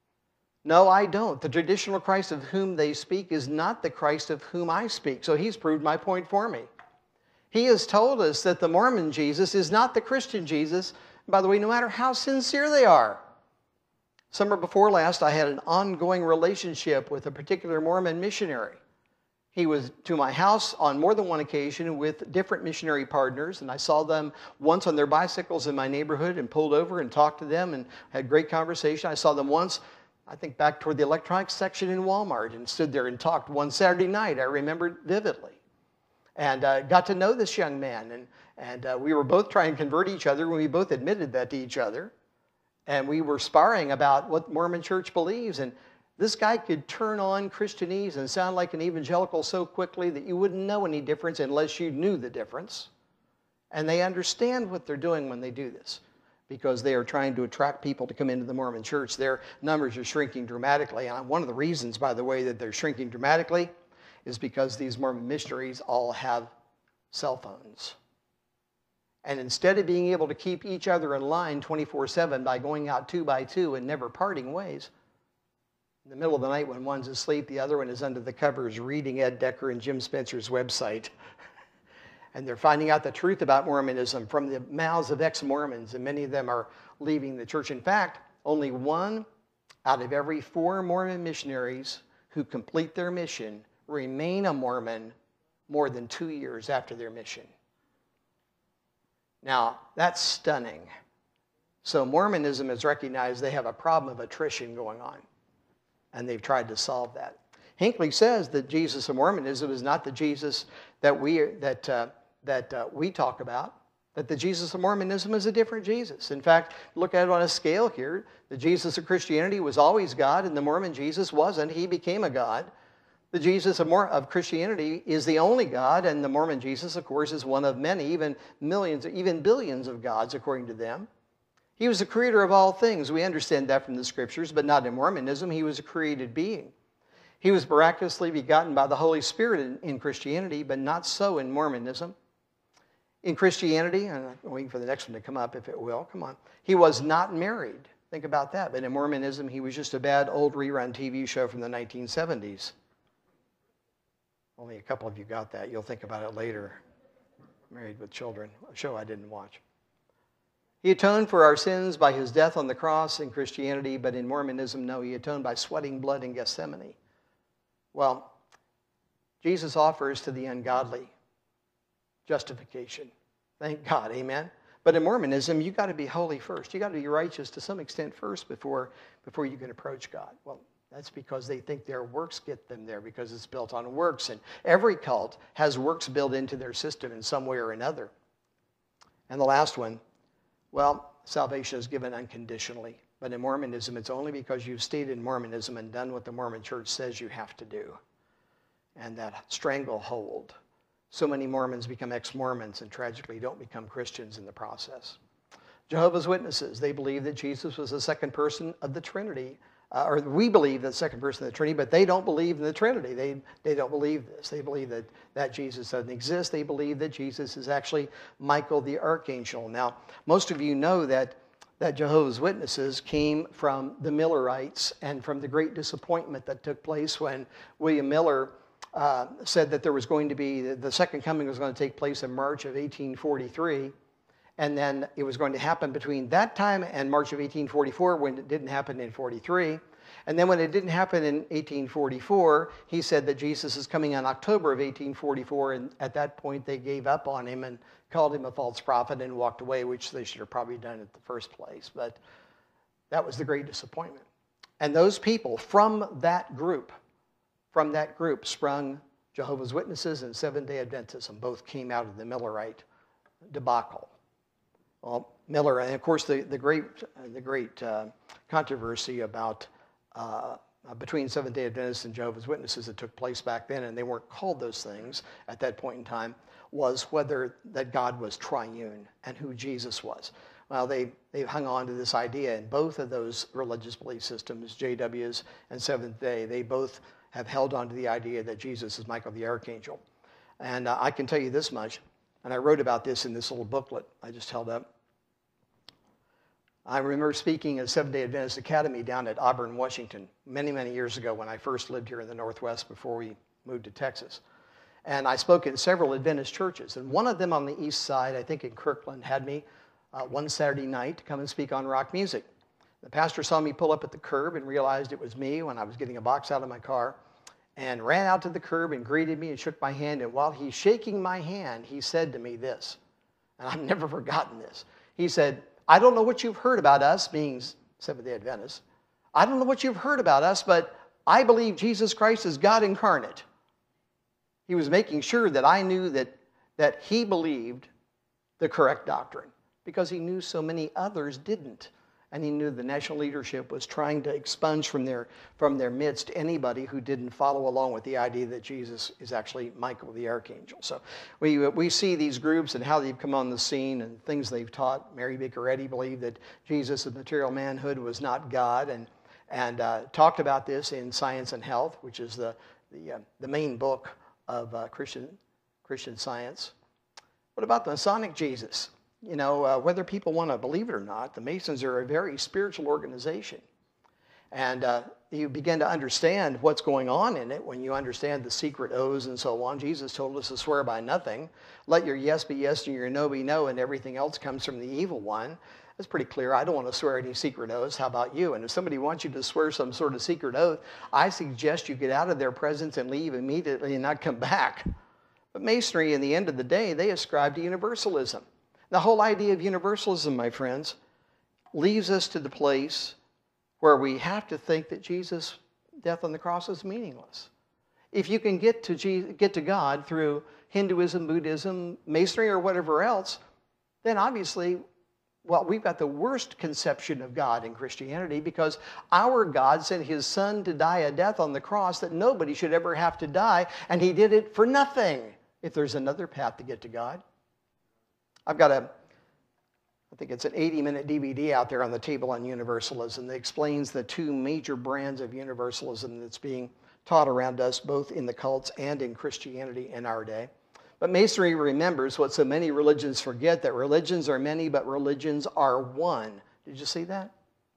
no, I don't. The traditional Christ of whom they speak is not the Christ of whom I speak. So he's proved my point for me. He has told us that the Mormon Jesus is not the Christian Jesus. By the way, no matter how sincere they are. Summer before last, I had an ongoing relationship with a particular Mormon missionary. He was to my house on more than one occasion with different missionary partners, and I saw them once on their bicycles in my neighborhood and pulled over and talked to them and had great conversation. I saw them once, I think back toward the electronics section in Walmart, and stood there and talked one Saturday night. I remember it vividly. And uh, got to know this young man. And, and uh, we were both trying to convert each other when we both admitted that to each other. And we were sparring about what Mormon Church believes. And this guy could turn on Christianese and sound like an evangelical so quickly that you wouldn't know any difference unless you knew the difference. And they understand what they're doing when they do this, because they are trying to attract people to come into the Mormon Church. Their numbers are shrinking dramatically. And one of the reasons, by the way, that they're shrinking dramatically is because these Mormon missionaries all have cell phones. And instead of being able to keep each other in line twenty-four seven by going out two by two and never parting ways, in the middle of the night when one's asleep, the other one is under the covers reading Ed Decker and Jim Spencer's website. And they're finding out the truth about Mormonism from the mouths of ex-Mormons, and many of them are leaving the church. In fact, only one out of every four Mormon missionaries who complete their mission remain a Mormon more than two years after their mission. Now, that's stunning. So Mormonism has recognized they have a problem of attrition going on, and they've tried to solve that. Hinckley says that Jesus of Mormonism is not the Jesus that we, that, uh, that, uh, we talk about, that the Jesus of Mormonism is a different Jesus. In fact, look at it on a scale here. The Jesus of Christianity was always God, and the Mormon Jesus wasn't. He became a God. The Jesus of, Mor- of Christianity is the only God, and the Mormon Jesus, of course, is one of many, even millions, even billions of gods, according to them. He was the creator of all things. We understand that from the scriptures, but not in Mormonism. He was a created being. He was miraculously begotten by the Holy Spirit in, in Christianity, but not so in Mormonism. In Christianity, and I'm waiting for the next one to come up if it will, come on, he was not married. Think about that. But in Mormonism, he was just a bad old rerun T V show from the nineteen seventies. Only a couple of you got that. You'll think about it later. Married with Children, a show I didn't watch. He atoned for our sins by his death on the cross in Christianity, but in Mormonism, no, he atoned by sweating blood in Gethsemane. Well, Jesus offers to the ungodly justification. Thank God, amen? But in Mormonism, you've got to be holy first. You've got to be righteous to some extent first before, before you can approach God. Well, that's because they think their works get them there, because it's built on works. And every cult has works built into their system in some way or another. And the last one, well, salvation is given unconditionally. But in Mormonism, it's only because you've stayed in Mormonism and done what the Mormon church says you have to do. And that stranglehold. So many Mormons become ex-Mormons and tragically don't become Christians in the process. Jehovah's Witnesses, they believe that Jesus was the second person of the Trinity. Uh, or we believe the second person of the Trinity, but they don't believe in the Trinity. They, they don't believe this. They believe that, that Jesus doesn't exist. They believe that Jesus is actually Michael the Archangel. Now, most of you know that, that Jehovah's Witnesses came from the Millerites and from the great disappointment that took place when William Miller uh, said that there was going to be, the second coming was going to take place in March of eighteen forty-three. And then it was going to happen between that time and March of eighteen forty-four, when it didn't happen in forty-three. And then when it didn't happen in eighteen forty-four, he said that Jesus is coming in October of eighteen forty-four. And at that point, they gave up on him and called him a false prophet and walked away, which they should have probably done at the first place. But that was the great disappointment. And those people from that group, from that group sprung Jehovah's Witnesses and Seventh-day Adventism. Both came out of the Millerite debacle. Well, Miller, and of course the, the great, the great uh, controversy about uh, between Seventh-day Adventists and Jehovah's Witnesses that took place back then, and they weren't called those things at that point in time, was whether that God was triune and who Jesus was. Well, they, they hung on to this idea, and both of those religious belief systems, J W's and Seventh-day, they both have held on to the idea that Jesus is Michael the Archangel. And uh, I can tell you this much, and I wrote about this in this little booklet I just held up. I remember speaking at Seventh-day Adventist Academy down at Auburn, Washington, many, many years ago when I first lived here in the Northwest before we moved to Texas. And I spoke in several Adventist churches. And one of them on the east side, I think in Kirkland, had me uh, one Saturday night to come and speak on rock music. The pastor saw me pull up at the curb and realized it was me when I was getting a box out of my car, and ran out to the curb and greeted me and shook my hand. And while he's shaking my hand, he said to me this, and I've never forgotten this. He said, I don't know what you've heard about us, being Seventh-day Adventists. I don't know what you've heard about us, but I believe Jesus Christ is God incarnate. He was making sure that I knew that, that he believed the correct doctrine, because he knew so many others didn't. And he knew the national leadership was trying to expunge from their, from their midst anybody who didn't follow along with the idea that Jesus is actually Michael the Archangel. So we, we see these groups and how they've come on the scene and things they've taught. Mary Baker Eddy believed that Jesus of material manhood was not God, and, and uh, talked about this in Science and Health, which is the, the, uh, the main book of uh, Christian, Christian Science. What about the Masonic Jesus? You know, uh, whether people want to believe it or not, the Masons are a very spiritual organization. And uh, you begin to understand what's going on in it when you understand the secret oaths and so on. Jesus told us to swear by nothing. Let your yes be yes and your no be no, and everything else comes from the evil one. That's pretty clear. I don't want to swear any secret oaths. How about you? And if somebody wants you to swear some sort of secret oath, I suggest you get out of their presence and leave immediately and not come back. But Masonry, in the end of the day, they ascribe to universalism. The whole idea of universalism, my friends, leaves us to the place where we have to think that Jesus' death on the cross is meaningless. If you can get to, Je- get to God through Hinduism, Buddhism, Masonry, or whatever else, then obviously well, we've got the worst conception of God in Christianity, because our God sent his son to die a death on the cross that nobody should ever have to die, and he did it for nothing. If there's another path to get to God. I've got a, I think it's an eighty minute D V D out there on the table on universalism that explains the two major brands of universalism that's being taught around us, both in the cults and in Christianity in our day. But Masonry remembers what so many religions forget, that religions are many, but religions are one. Did you see that?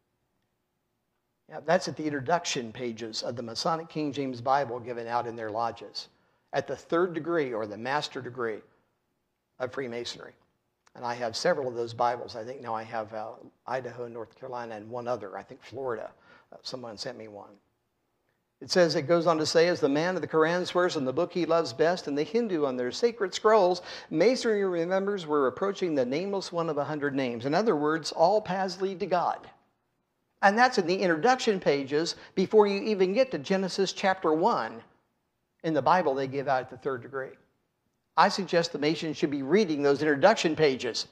Yeah, that's at the introduction pages of the Masonic King James Bible given out in their lodges, at the third degree or the master degree of Freemasonry. And I have several of those Bibles. I think now I have uh, Idaho, North Carolina, and one other. I think Florida. Uh, someone sent me one. It says, it goes on to say, as the man of the Quran swears on the book he loves best, and the Hindu on their sacred scrolls, Masonry remembers we're approaching the nameless one of a hundred names. In other words, all paths lead to God. And that's in the introduction pages before you even get to Genesis chapter one in the Bible they give out at the third degree. I suggest the Masons should be reading those introduction pages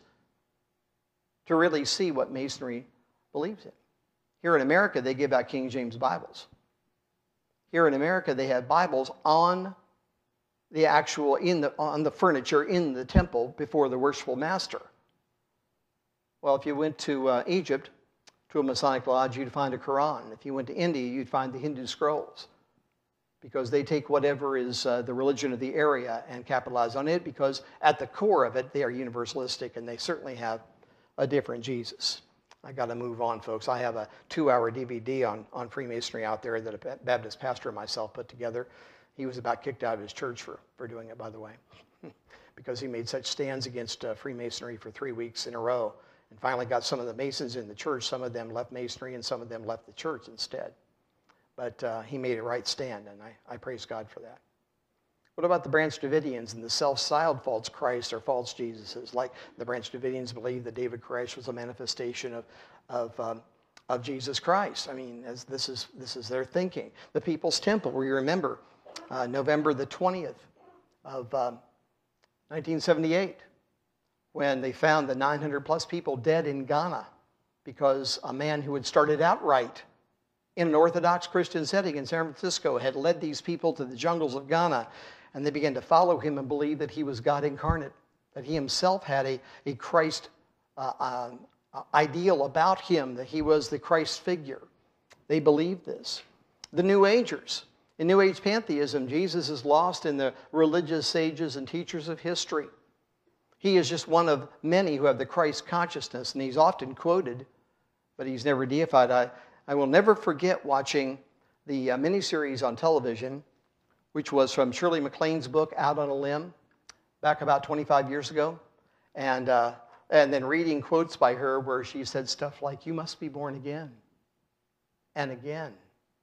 to really see what Masonry believes in. Here in America, they give out King James Bibles. Here in America, they have Bibles on the actual, in the, on the furniture in the temple before the worshipful master. Well, if you went to uh, Egypt, to a Masonic lodge, you'd find a Quran. If you went to India, you'd find the Hindu scrolls, because they take whatever is uh, the religion of the area and capitalize on it, because at the core of it, they are universalistic, and they certainly have a different Jesus. I got to move on, folks. I have a two-hour D V D on, on Freemasonry out there that a Baptist pastor and myself put together. He was about kicked out of his church for, for doing it, by the way, because he made such stands against uh, Freemasonry for three weeks in a row, and finally got some of the Masons in the church. Some of them left Masonry, and some of them left the church instead. But uh, he made a right stand, and I, I praise God for that. What about the Branch Davidians and the self-styled false Christ or false Jesuses? Like the Branch Davidians believe that David Koresh was a manifestation of, of, um, of Jesus Christ. I mean, as this is, this is their thinking. The People's Temple, where you remember uh, November the twentieth of um, nineteen seventy-eight, when they found the nine hundred plus people dead in Ghana because a man who had started out right in an Orthodox Christian setting in San Francisco had led these people to the jungles of Ghana, and they began to follow him and believe that he was God incarnate, that he himself had a, a Christ uh, um, uh, ideal about him, that he was the Christ figure. They believed this. The New Agers. In New Age pantheism, Jesus is lost in the religious sages and teachers of history. He is just one of many who have the Christ consciousness, and he's often quoted, but he's never deified. I, I will never forget watching the uh, miniseries on television, which was from Shirley MacLaine's book, Out on a Limb, back about twenty-five years ago, and, uh, and then reading quotes by her where she said stuff like, "You must be born again, and again,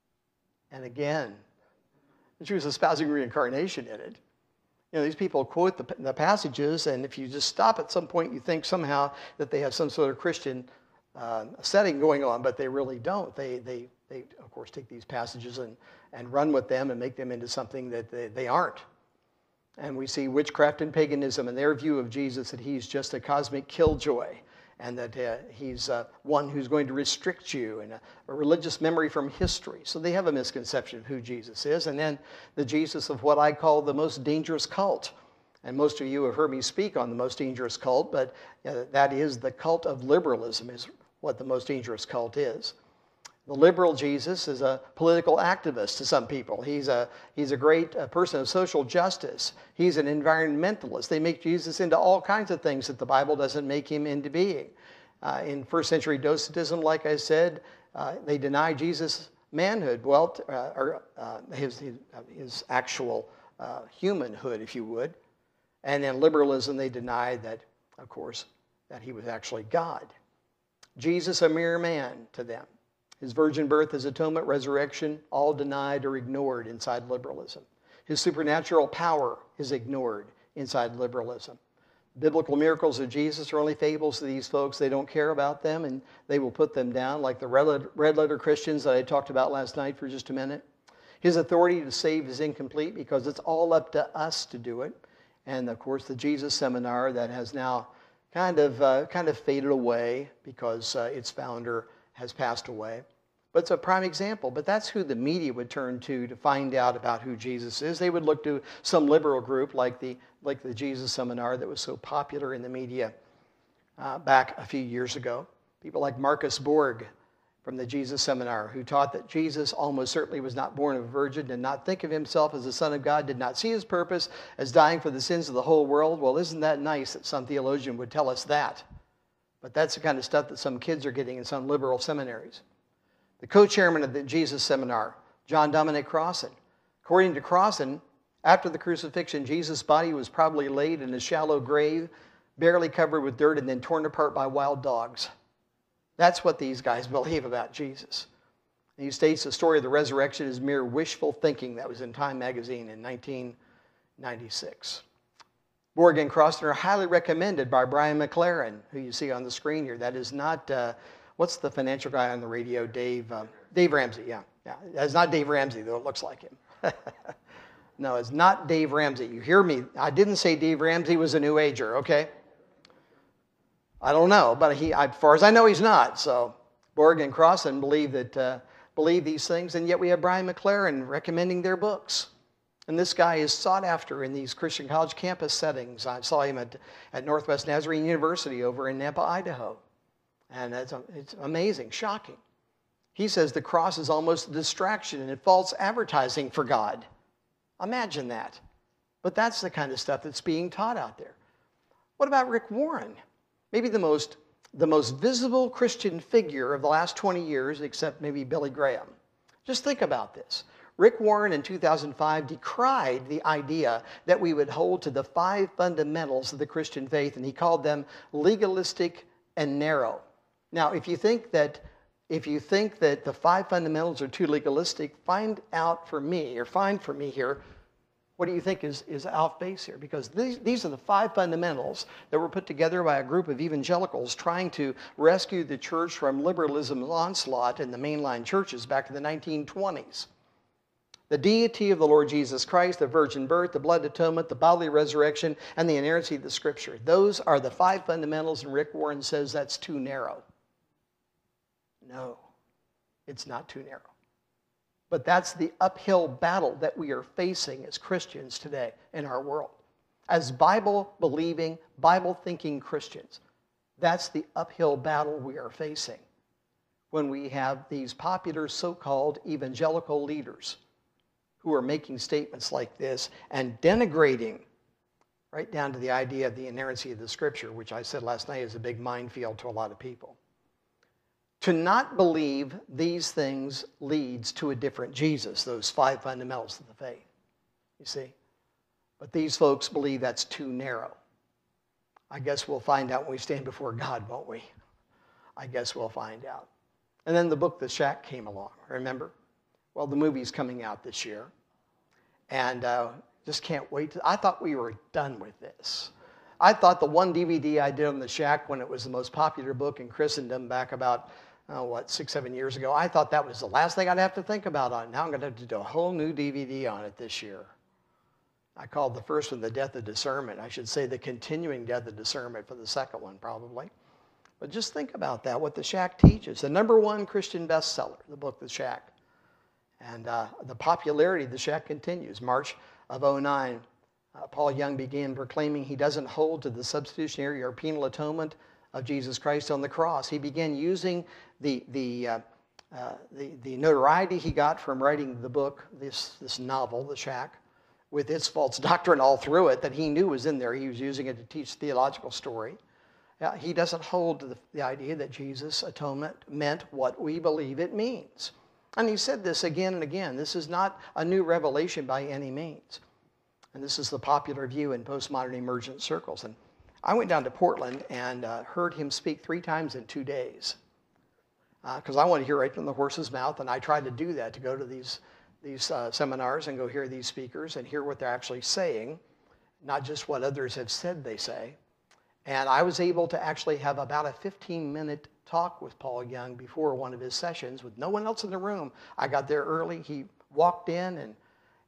and again." And she was espousing reincarnation in it. You know, these people quote the, the passages, and if you just stop at some point, you think somehow that they have some sort of Christian uh, setting going on, but they really don't. They, they, they of course, take these passages and, and run with them and make them into something that they, they aren't. And we see witchcraft and paganism in their view of Jesus, that he's just a cosmic killjoy, and that uh, he's uh, one who's going to restrict you, and a, a religious memory from history. So they have a misconception of who Jesus is. And then the Jesus of what I call the most dangerous cult. And most of you have heard me speak on the most dangerous cult, but uh, that is the cult of liberalism, is what the most dangerous cult is. The liberal Jesus is a political activist to some people. He's a, he's a great uh, person of social justice. He's an environmentalist. They make Jesus into all kinds of things that the Bible doesn't make him into being. Uh, in first century Docetism, like I said, uh, they deny Jesus' manhood, well, uh, or uh, his, his, his actual uh, humanhood, if you would. And in liberalism, they deny that, of course, that he was actually God. Jesus, a mere man to them. His virgin birth, his atonement, resurrection, all denied or ignored inside liberalism. His supernatural power is ignored inside liberalism. Biblical miracles of Jesus are only fables to these folks. They don't care about them, and they will put them down, like the red letter, red letter Christians that I talked about last night for just a minute. His authority to save is incomplete because it's all up to us to do it. And, of course, the Jesus Seminar that has now kind of, uh, kind of faded away because uh, its founder has passed away. But it's a prime example. But that's who the media would turn to to find out about who Jesus is. They would look to some liberal group like the, like the Jesus Seminar that was so popular in the media uh, back a few years ago. People like Marcus Borg from the Jesus Seminar, who taught that Jesus almost certainly was not born of a virgin, did not think of himself as the Son of God, did not see his purpose as dying for the sins of the whole world. Well, isn't that nice that some theologian would tell us that? But that's the kind of stuff that some kids are getting in some liberal seminaries. The co-chairman of the Jesus Seminar, John Dominic Crossan. According to Crossan, after the crucifixion, Jesus' body was probably laid in a shallow grave, barely covered with dirt, and then torn apart by wild dogs. That's what these guys believe about Jesus. And he states the story of the resurrection is mere wishful thinking. That was in Time magazine in nineteen ninety-six. Borg and Crossan are highly recommended by Brian McLaren, who you see on the screen here. That is not... Uh, What's the financial guy on the radio? Dave um, Dave Ramsey, yeah. yeah. It's not Dave Ramsey, though it looks like him. No, it's not Dave Ramsey. You hear me? I didn't say Dave Ramsey was a New Ager, okay? I don't know, but he, as far as I know, he's not. So Borg and Crossan believe that uh, believe these things, and yet we have Brian McLaren recommending their books. And this guy is sought after in these Christian college campus settings. I saw him at, at Northwest Nazarene University over in Nampa, Idaho. And it's, it's amazing, shocking. He says the cross is almost a distraction and false advertising for God. Imagine that. But that's the kind of stuff that's being taught out there. What about Rick Warren? Maybe the most, the most visible Christian figure of the last twenty years, except maybe Billy Graham. Just think about this. Rick Warren in two thousand five decried the idea that we would hold to the five fundamentals of the Christian faith, and he called them legalistic and narrow. Now, if you think that if you think that the five fundamentals are too legalistic, find out for me, or find for me here, what do you think is, is off base here? Because these, these are the five fundamentals that were put together by a group of evangelicals trying to rescue the church from liberalism's onslaught in the mainline churches back in the nineteen twenties. The deity of the Lord Jesus Christ, the virgin birth, the blood atonement, the bodily resurrection, and the inerrancy of the Scripture. Those are the five fundamentals, and Rick Warren says that's too narrow. No, it's not too narrow. But that's the uphill battle that we are facing as Christians today in our world. As Bible-believing, Bible-thinking Christians, that's the uphill battle we are facing when we have these popular so-called evangelical leaders who are making statements like this and denigrating right down to the idea of the inerrancy of the Scripture, which I said last night is a big minefield to a lot of people. To not believe these things leads to a different Jesus, those five fundamentals of the faith, you see. But these folks believe that's too narrow. I guess we'll find out when we stand before God, won't we? I guess we'll find out. And then the book The Shack came along, remember? Well, the movie's coming out this year. And uh, just can't wait. To, I thought we were done with this. I thought the one D V D I did on The Shack when it was the most popular book in Christendom back about, oh, what, six, seven years ago, I thought that was the last thing I'd have to think about on it. Now I'm going to have to do a whole new D V D on it this year. I called the first one The Death of Discernment. I should say The Continuing Death of Discernment for the second one, probably. But just think about that, what The Shack teaches. The number one Christian bestseller, the book The Shack. And uh, the popularity of The Shack continues. March of oh nine, uh, Paul Young began proclaiming he doesn't hold to the substitutionary or penal atonement of Jesus Christ on the cross. He began using the, the, uh, uh, the, the notoriety he got from writing the book, this, this novel, The Shack, with its false doctrine all through it that he knew was in there. He was using it to teach theological story. Uh, he doesn't hold to the, the idea that Jesus' atonement meant what we believe it means. And he said this again and again. This is not a new revelation by any means. And this is the popular view in postmodern emergent circles. And I went down to Portland and uh, heard him speak three times in two days. Because uh, I want to hear right from the horse's mouth, and I tried to do that, to go to these, these uh, seminars and go hear these speakers and hear what they're actually saying, not just what others have said they say. And I was able to actually have about a fifteen-minute talk with Paul Young before one of his sessions with no one else in the room. I got there early. He walked in, and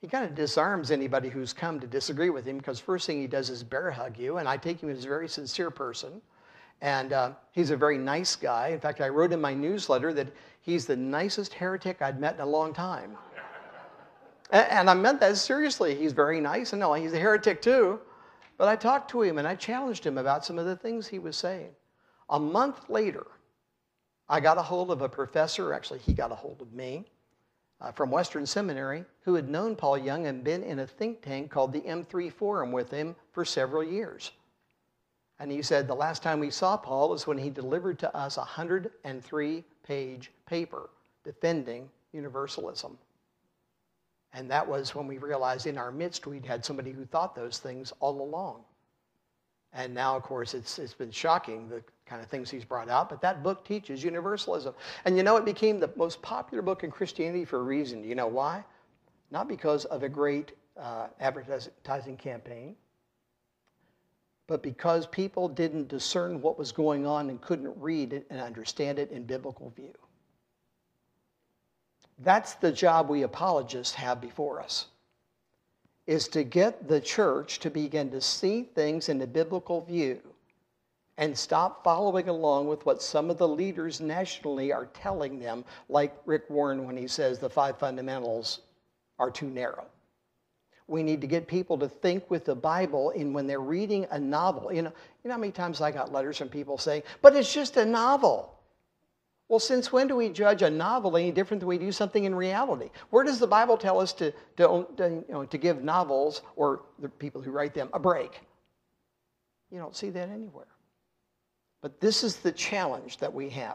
he kind of disarms anybody who's come to disagree with him, because first thing he does is bear hug you, and I take him as a very sincere person. And uh, he's a very nice guy. In fact, I wrote in my newsletter that he's the nicest heretic I'd met in a long time. and, and I meant that seriously. He's very nice, and no, he's a heretic too. But I talked to him, and I challenged him about some of the things he was saying. A month later, I got a hold of a professor, actually he got a hold of me, uh, from Western Seminary, who had known Paul Young and been in a think tank called the M three Forum with him for several years. And he said the last time we saw Paul was when he delivered to us a one hundred three page paper defending universalism. And that was when we realized in our midst we'd had somebody who thought those things all along. And now, of course, it's, it's been shocking, the kind of things he's brought out. But that book teaches universalism. And you know, it became the most popular book in Christianity for a reason. Do you know why? Not because of a great uh, advertising campaign, but because people didn't discern what was going on and couldn't read it and understand it in biblical view. That's the job we apologists have before us, is to get the church to begin to see things in a biblical view and stop following along with what some of the leaders nationally are telling them, like Rick Warren when he says the five fundamentals are too narrow. We need to get people to think with the Bible in when they're reading a novel. You know, you know how many times I got letters from people saying, but it's just a novel. Well, since when do we judge a novel any different than we do something in reality? Where does the Bible tell us to, to, to, you know, to give novels or the people who write them a break? You don't see that anywhere. But this is the challenge that we have.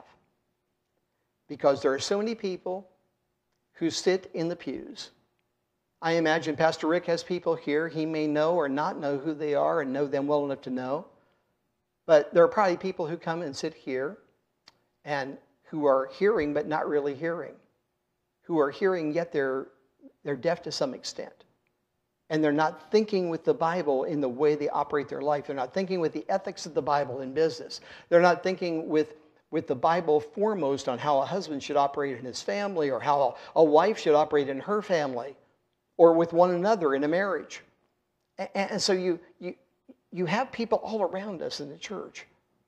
Because there are so many people who sit in the pews. I imagine Pastor Rick has people here. He may know or not know who they are and know them well enough to know. But there are probably people who come and sit here and who are hearing but not really hearing, who are hearing yet they're, they're deaf to some extent. And they're not thinking with the Bible in the way they operate their life. They're not thinking with the ethics of the Bible in business. They're not thinking with, with the Bible foremost on how a husband should operate in his family, or how a, a wife should operate in her family, or with one another in a marriage. And, and so you, you, you have people all around us in the church.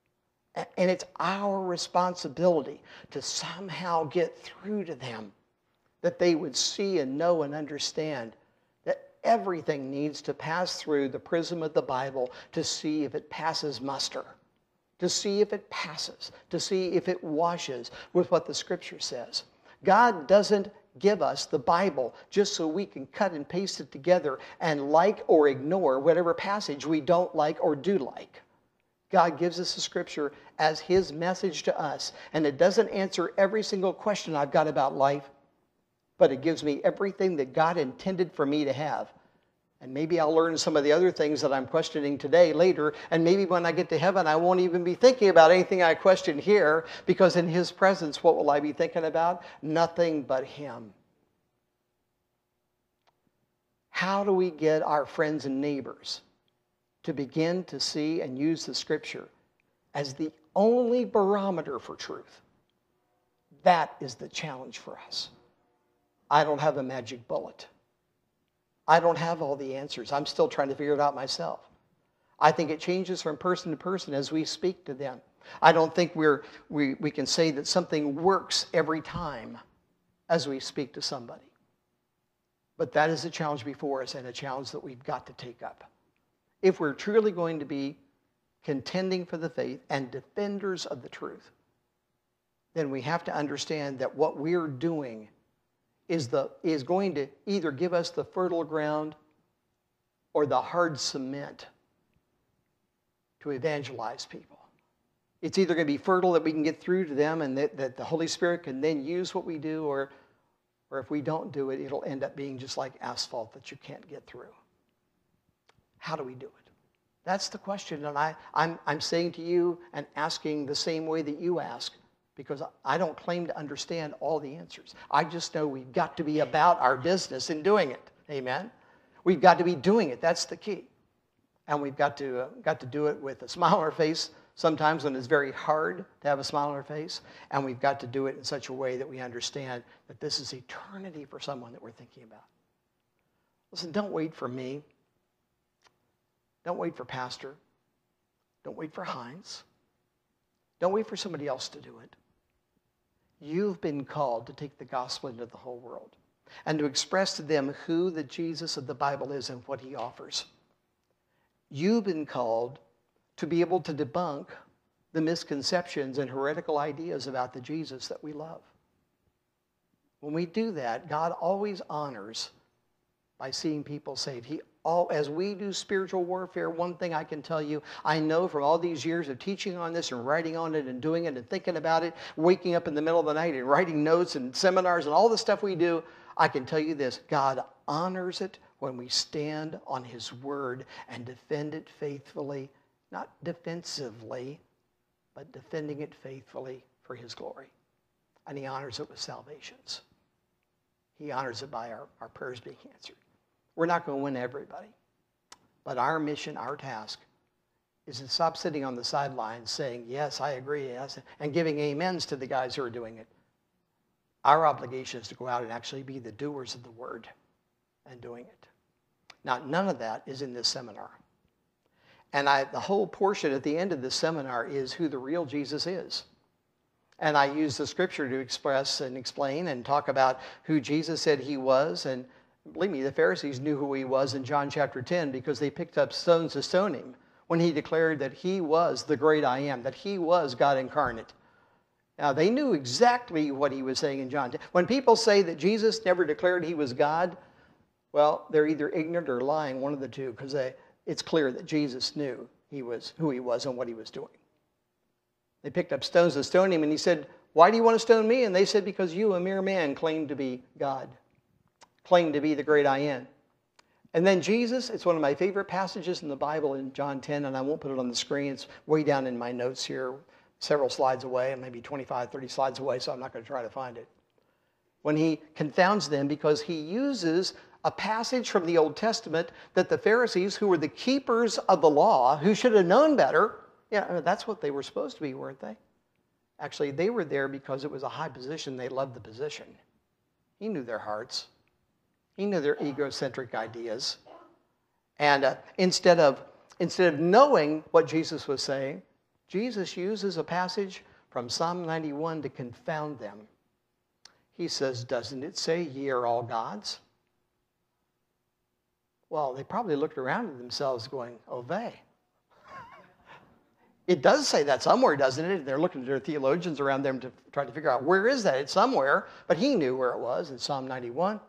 And it's our responsibility to somehow get through to them that they would see and know and understand that everything needs to pass through the prism of the Bible to see if it passes muster, to see if it passes, to see if it washes with what the Scripture says. God doesn't give us the Bible just so we can cut and paste it together and like or ignore whatever passage we don't like or do like. God gives us the Scripture as His message to us. And it doesn't answer every single question I've got about life, but it gives me everything that God intended for me to have. And maybe I'll learn some of the other things that I'm questioning today later, and maybe when I get to heaven, I won't even be thinking about anything I questioned here, because in His presence, what will I be thinking about? Nothing but Him. How do we get our friends and neighbors to begin to see and use the Scripture as the only barometer for truth? That is the challenge for us. I don't have a magic bullet. I don't have all the answers. I'm still trying to figure it out myself. I think it changes from person to person as we speak to them. I don't think we're, we, we can say that something works every time as we speak to somebody. But that is a challenge before us, and a challenge that we've got to take up. If we're truly going to be contending for the faith and defenders of the truth, then we have to understand that what we're doing is, the, is going to either give us the fertile ground or the hard cement to evangelize people. It's either going to be fertile that we can get through to them and that, that the Holy Spirit can then use what we do, or, or if we don't do it, it'll end up being just like asphalt that you can't get through. How do we do it? That's the question, and I, I'm, I'm saying to you and asking the same way that you ask, because I don't claim to understand all the answers. I just know we've got to be about our business in doing it. Amen? We've got to be doing it. That's the key. And we've got to, uh, got to do it with a smile on our face sometimes when it's very hard to have a smile on our face. And we've got to do it in such a way that we understand that this is eternity for someone that we're thinking about. Listen, don't wait for me. Don't wait for Pastor. Don't wait for Heinz. Don't wait for somebody else to do it. You've been called to take the gospel into the whole world and to express to them who the Jesus of the Bible is and what he offers. You've been called to be able to debunk the misconceptions and heretical ideas about the Jesus that we love. When we do that, God always honors by seeing people saved. He all, as we do spiritual warfare, one thing I can tell you, I know from all these years of teaching on this and writing on it and doing it and thinking about it, waking up in the middle of the night and writing notes and seminars and all the stuff we do, I can tell you this, God honors it when we stand on his word and defend it faithfully, not defensively, but defending it faithfully for his glory. And he honors it with salvations. He honors it by our, our prayers being answered. We're not going to win everybody. But our mission, our task, is to stop sitting on the sidelines saying, yes, I agree, yes, and giving amens to the guys who are doing it. Our obligation is to go out and actually be the doers of the word and doing it. Now, none of that is in this seminar. And I, the whole portion at the end of this seminar is who the real Jesus is. And I use the scripture to express and explain and talk about who Jesus said he was. And believe me, the Pharisees knew who he was in John chapter ten because they picked up stones to stone him when he declared that he was the great I am, that he was God incarnate. Now, they knew exactly what he was saying in John ten. When people say that Jesus never declared he was God, well, they're either ignorant or lying, one of the two, because it's clear that Jesus knew he was who he was and what he was doing. They picked up stones to stone him, and he said, why do you want to stone me? And they said, because you, a mere man, claim to be God, claim to be the great I am. And then Jesus, it's one of my favorite passages in the Bible in John ten, and I won't put it on the screen. It's way down in my notes here, several slides away, and maybe twenty-five, thirty slides away, so I'm not going to try to find it. When he confounds them because he uses a passage from the Old Testament that the Pharisees, who were the keepers of the law, who should have known better, yeah, I mean, that's what they were supposed to be, weren't they? Actually, they were there because it was a high position. They loved the position. He knew their hearts. He knew their egocentric ideas. And uh, instead of, instead of knowing what Jesus was saying, Jesus uses a passage from Psalm ninety-one to confound them. He says, doesn't it say ye are all gods? Well, they probably looked around at themselves going, oh, they. It does say that somewhere, doesn't it? They're looking at their theologians around them to try to figure out where is that? It's somewhere, but he knew where it was in Psalm ninety-one.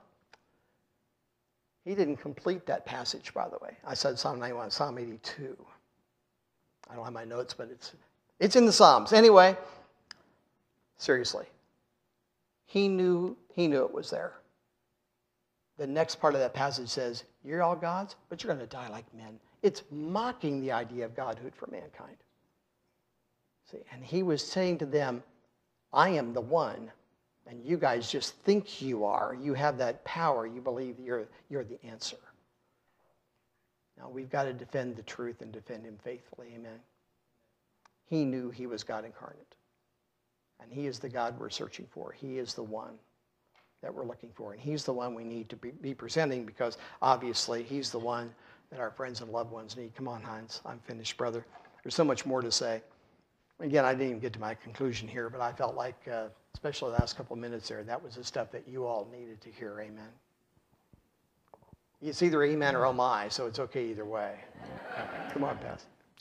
He didn't complete that passage, by the way. I said Psalm ninety-one, Psalm eighty-two. I don't have my notes, but it's it's in the Psalms. Anyway, seriously, he knew he knew it was there. The next part of that passage says, you're all gods, but you're going to die like men. It's mocking the idea of godhood for mankind. See, and he was saying to them, I am the one, and you guys just think you are. You have that power. You believe you're, you're the answer. Now, we've got to defend the truth and defend him faithfully. Amen. He knew he was God incarnate. And he is the God we're searching for. He is the one that we're looking for. And he's the one we need to be, be presenting because, obviously, he's the one that our friends and loved ones need. Come on, Heinz. I'm finished, brother. There's so much more to say. Again, I didn't even get to my conclusion here, but I felt like, uh, especially the last couple of minutes there, that was the stuff that you all needed to hear. Amen. It's either amen or oh my, so it's okay either way. Come on, Pastor.